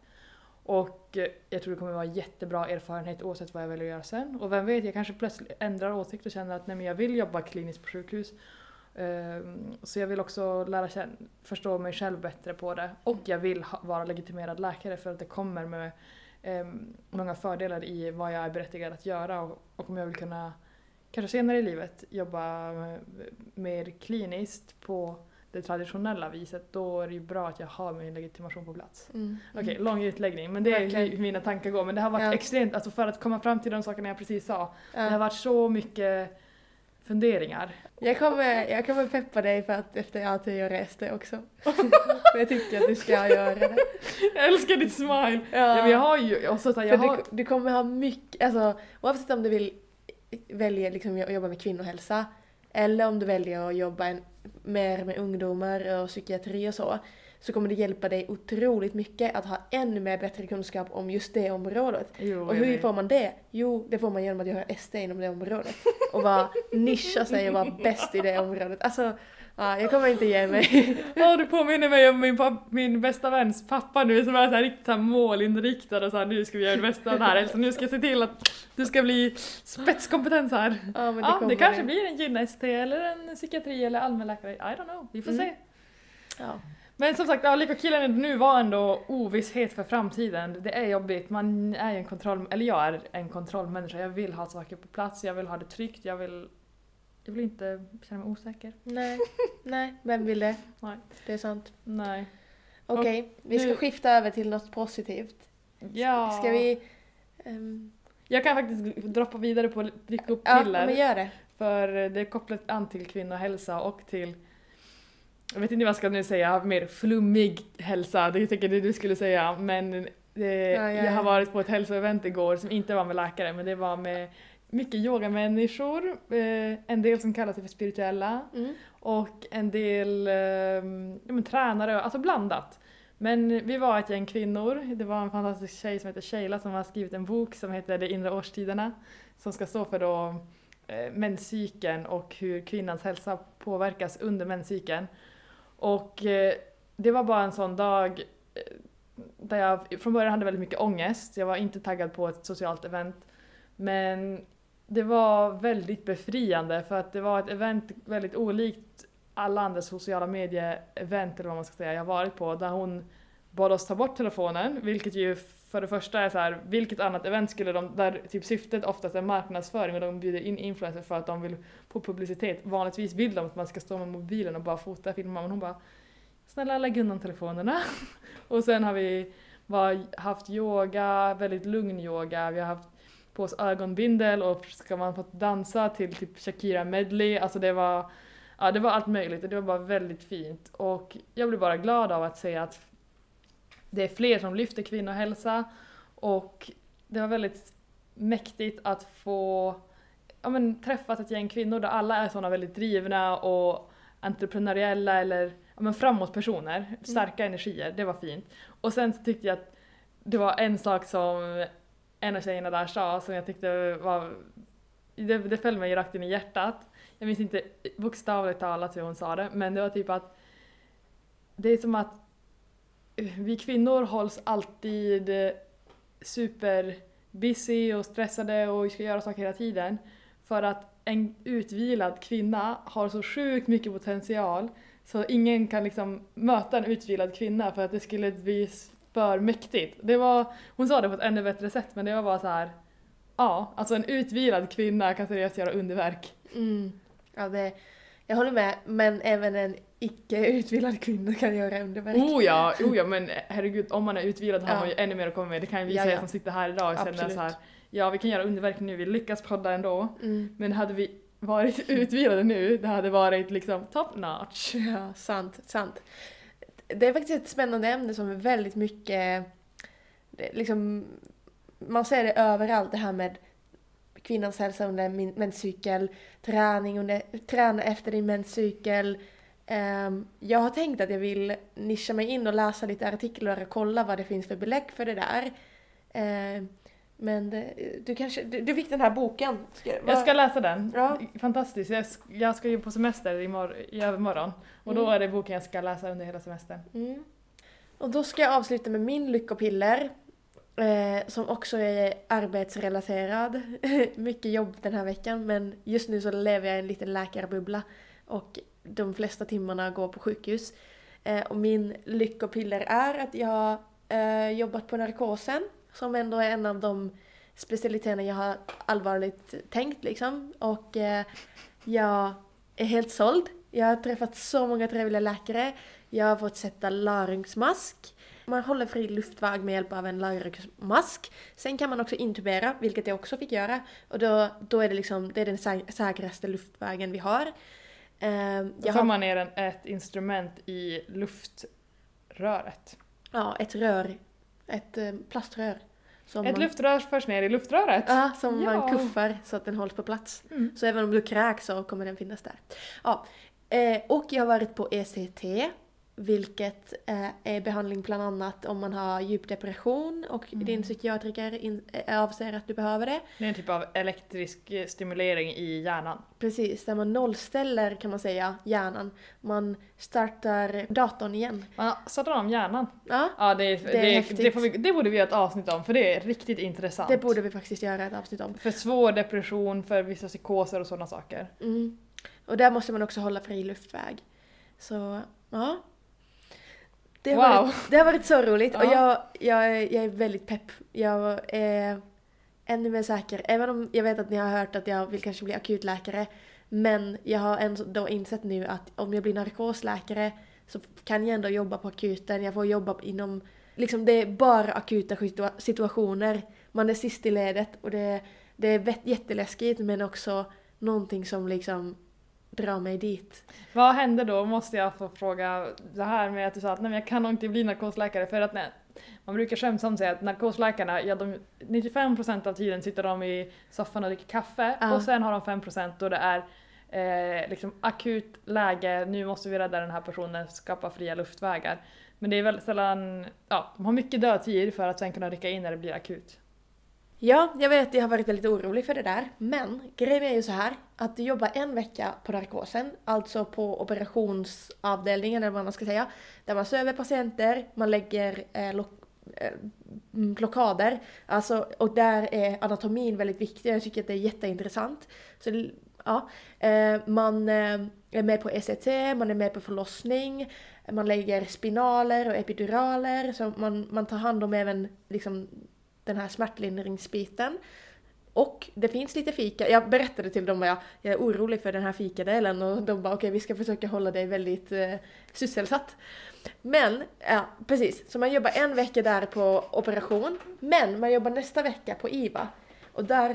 Och jag tror det kommer vara jättebra erfarenhet oavsett vad jag väljer att göra sen. Och vem vet, jag kanske plötsligt ändrar åsikt och känner att nej, men jag vill jobba kliniskt på sjukhus. Så jag vill också förstå mig själv bättre på det. Och jag vill vara legitimerad läkare, för att det kommer med många fördelar i vad jag är berättigad att göra, och om jag vill kunna kanske senare i livet jobba mer kliniskt på det traditionella viset, då är det ju bra att jag har min legitimation på plats. Okej, lång utläggning, men det är hur mina tankar går. Men det har varit extremt, alltså för att komma fram till de sakerna jag precis sa, det har varit så mycket funderingar. Jag kommer peppa dig för att efter att jag reste också. För jag tycker att du ska göra det. Jag älskar ditt smile. Ja. Men jag har ju också du kommer ha mycket, alltså oavsett om du vill välja liksom att jobba med kvinnohälsa eller om du väljer att jobba mer med ungdomar och psykiatri och så kommer det hjälpa dig otroligt mycket att ha ännu mer bättre kunskap om just det området. Och hur får man det? Jo, det får man genom att göra ST inom det området. Och nischa sig och vara bäst i det området. Alltså, jag kommer inte ge mig. Du påminner mig om min bästa väns pappa nu, som är så här riktigt så här målinriktad och så här, nu ska vi göra det bästa av det här. Alltså, nu ska jag se till att du ska bli spetskompetens här. Det kanske blir en gyn-ST eller en psykiatri eller allmänläkare. I don't know, vi får se. Ja. Men som sagt, lika killen nu var ändå ovisshet för framtiden. Det är jobbigt. Man är jag är en kontrollmänniska. Jag vill ha saker på plats. Jag vill ha det tryggt. Jag vill inte känna mig osäker. Nej, vem vill det? Nej. Det är sant. Nej. Okej, vi ska skifta över till något positivt. Ja. Ska vi... Jag kan faktiskt droppa vidare på dricka upp piller. Ja, men gör det. För det är kopplat an till kvinnohälsa och till... Jag vet inte vad jag ska nu säga, mer flummig hälsa, det tycker jag du skulle säga, men jag har varit på ett hälsoevent igår som inte var med läkare, men det var med mycket yogamänniskor, en del som kallar sig för spirituella och en del tränare, alltså blandat. Men vi var ett gäng kvinnor, det var en fantastisk tjej som heter Sheila som har skrivit en bok som heter De inre årstiderna, som ska stå för då menscykeln och hur kvinnans hälsa påverkas under menscykeln. Och det var bara en sån dag där jag från början hade väldigt mycket ångest. Jag var inte taggad på ett socialt event. Men det var väldigt befriande, för att det var ett event väldigt olikt alla andra sociala medie-event eller vad man ska säga jag har varit på. Där hon bad oss ta bort telefonen, vilket ju för det första är så här, vilket annat event skulle de, där typ syftet oftast är marknadsföring och de bjuder in influencers för att de vill få publicitet. Vanligtvis vill de att man ska stå med mobilen och bara fota, filma, men hon bara, snälla lägg undan telefonerna. Och sen har vi haft yoga, väldigt lugn yoga, vi har haft på oss ögonbindel och ska man få dansa till typ Shakira medley, alltså det var allt möjligt och det var bara väldigt fint. Och jag blev bara glad av att se att det är fler som lyfter kvinnohälsa och det var väldigt mäktigt att få träffat ett gäng kvinnor där alla är sådana väldigt drivna och entreprenöriella eller framåt personer, starka energier, det var fint. Och sen så tyckte jag att det var en sak som en av tjejerna där sa som jag tyckte var, det föll mig rakt in i hjärtat. Jag minns inte bokstavligt talat hur hon sa det, men det var typ att det är som att vi kvinnor hålls alltid super busy och stressade och ska göra saker hela tiden. För att en utvilad kvinna har så sjukt mycket potential så ingen kan liksom möta en utvilad kvinna för att det skulle bli för mäktigt. Hon sa det på ett ännu bättre sätt, men det var bara så här. Ja, alltså en utvilad kvinna kan seriöst göra underverk. Ja, jag håller med, men även en icke-utvilad kvinna kan göra underverk. Oh ja, men herregud, om man är utvilad har man ju ännu mer att komma med. Det kan ju vi säga som sitter här idag och känner så här. Ja, vi kan göra underverk nu, vi lyckas podda ändå. Men hade vi varit utvilade nu, det hade varit liksom top notch. Ja, sant. Det är faktiskt ett spännande ämne som är väldigt mycket, liksom, man ser det överallt, det här med kvinnans hälsa under menscykel, träna efter din menscykel. Jag har tänkt att jag vill nischa mig in och läsa lite artiklar och kolla vad det finns för belägg för det där. Men du fick den här boken. Jag ska läsa den. Ja. Fantastiskt. Jag ska ju på semester i övermorgon. Och då är det boken jag ska läsa under hela semestern. Och då ska jag avsluta med min lyckopiller. Som också är arbetsrelaterad. Mycket jobb den här veckan. Men just nu så lever jag i en liten läkarbubbla. Och de flesta timmarna går på sjukhus. Och min lyckopiller är att jag har jobbat på narkosen. Som ändå är en av de specialiteterna jag har allvarligt tänkt liksom. Och jag är helt såld. Jag har träffat så många trevliga läkare. Jag har fått sätta larynxmask. Man håller fri luftväg med hjälp av en larynxmask. Sen kan man också intubera, vilket jag också fick göra. Och då är det liksom, det är den säkraste luftvägen vi har. Då får man ner ett instrument i luftröret. Ja, ett rör. Ett plaströr. Luftrör förs ner i luftröret? Ja, som man kuffar så att den hålls på plats. Så även om du kräks så kommer den finnas där. Ja. Och jag har varit på ECT. Vilket är behandling bland annat om man har djup depression och din psykiatriker avser att du behöver det. Det är en typ av elektrisk stimulering i hjärnan. Precis, där man nollställer kan man säga hjärnan. Man startar datorn igen. Man startar om hjärnan. Ja, det är häftigt. Det borde vi göra ett avsnitt om för det är riktigt intressant. Det borde vi faktiskt göra ett avsnitt om. För svår depression, för vissa psykoser och sådana saker. Och där måste man också hålla fri luftväg. Så, ja. Det har varit så roligt och jag är väldigt pepp. Jag är ännu mer säker. Även om jag vet att ni har hört att jag vill kanske bli akutläkare. Men jag har ändå insett nu att om jag blir narkosläkare så kan jag ändå jobba på akuten. Jag får jobba inom, liksom det är bara akuta situationer. Man är sist i ledet och det är jätteläskigt men också någonting som liksom dra mig dit. Vad händer då? Måste jag få fråga det här med att du sa att nej, jag kan nog inte bli narkosläkare för att man brukar skämtsamt säga att narkosläkarna, 95% av tiden sitter de i soffan och dricker kaffe och sen har de 5% då det är liksom akut läge, nu måste vi rädda den här personen, skapa fria luftvägar. Men det är väldigt sällan, de har mycket dödtid för att sen kunna rycka in när det blir akut. Ja, jag vet, jag har varit väldigt orolig för det där. Men grejen är ju så här, att du jobbar en vecka på narkosen, alltså på operationsavdelningen eller vad man ska säga, där man söver patienter, man lägger blockader, alltså, och där är anatomin väldigt viktig. Jag tycker att det är jätteintressant. Så man är med på ECT, man är med på förlossning, man lägger spinaler och epiduraler, så man tar hand om även liksom den här smärtlindringsbiten. Och det finns lite fika. Jag berättade till dem att jag är orolig för den här fikadelen och de bara okej, vi ska försöka hålla dig väldigt sysselsatt. Men, precis. Så man jobbar en vecka där på operation, men man jobbar nästa vecka på IVA. Och där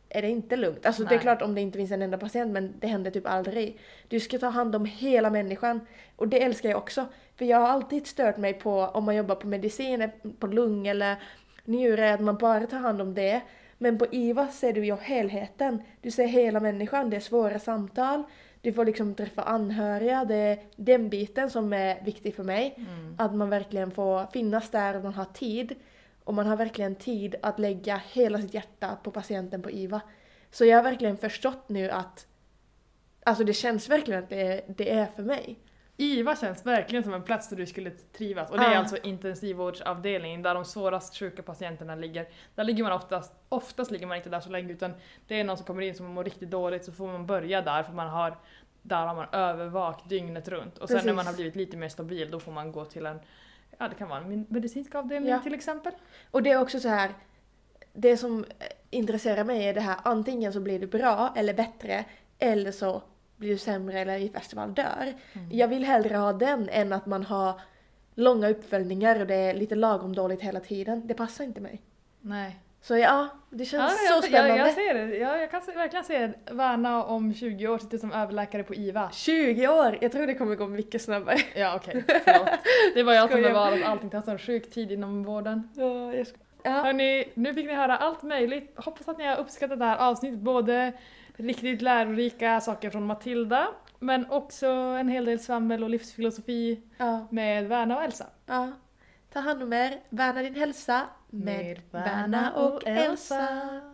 är det inte lugnt. Alltså det är Nej. klart om det inte finns en enda patient, men det händer typ aldrig. Du ska ta hand om hela människan. Och det älskar jag också. För jag har alltid stört mig på om man jobbar på medicin, på lung eller njure, att man bara tar hand om det. Men på IVA ser du ju helheten. Du ser hela människan, det är svåra samtal. Du får liksom träffa anhöriga, det är den biten som är viktig för mig. Att man verkligen får finnas där och man har tid. Och man har verkligen tid att lägga hela sitt hjärta på patienten på IVA. Så jag har verkligen förstått nu att alltså det känns verkligen att det är för mig. IVA känns verkligen som en plats där du skulle trivas. Och det är alltså intensivvårdsavdelningen där de svårast sjuka patienterna ligger. Där ligger man oftast ligger man inte där så länge, utan det är någon som kommer in som mår riktigt dåligt, så får man börja där för där har man övervakt dygnet runt. Och sen Precis. när man har blivit lite mer stabil, då får man gå till det kan vara en medicinsk avdelning till exempel. Och det är också så här, det som intresserar mig är det här, antingen så blir du bra eller bättre, eller så blir du sämre eller i värsta fall dör. Jag vill hellre ha den än att man har långa uppföljningar och det är lite lagom dåligt hela tiden. Det passar inte mig. Nej. Så ja, det känns så spännande. Jag ser det. Jag kan verkligen se Värna om 20 år sitter som överläkare på IVA. 20 år! Jag tror det kommer gå mycket snabbare. Ja, okej. Förlåt. Det var jag som bevarat allting till en sån sjuk tid inom vården. Ja. Hörrni, nu fick ni höra allt möjligt. Hoppas att ni har uppskattat det här avsnittet. Både riktigt lärorika saker från Matilda, men också en hel del svammel och livsfilosofi med Värna och Elsa. Ja. Ta hand om er, värna din hälsa med Värna och Elsa.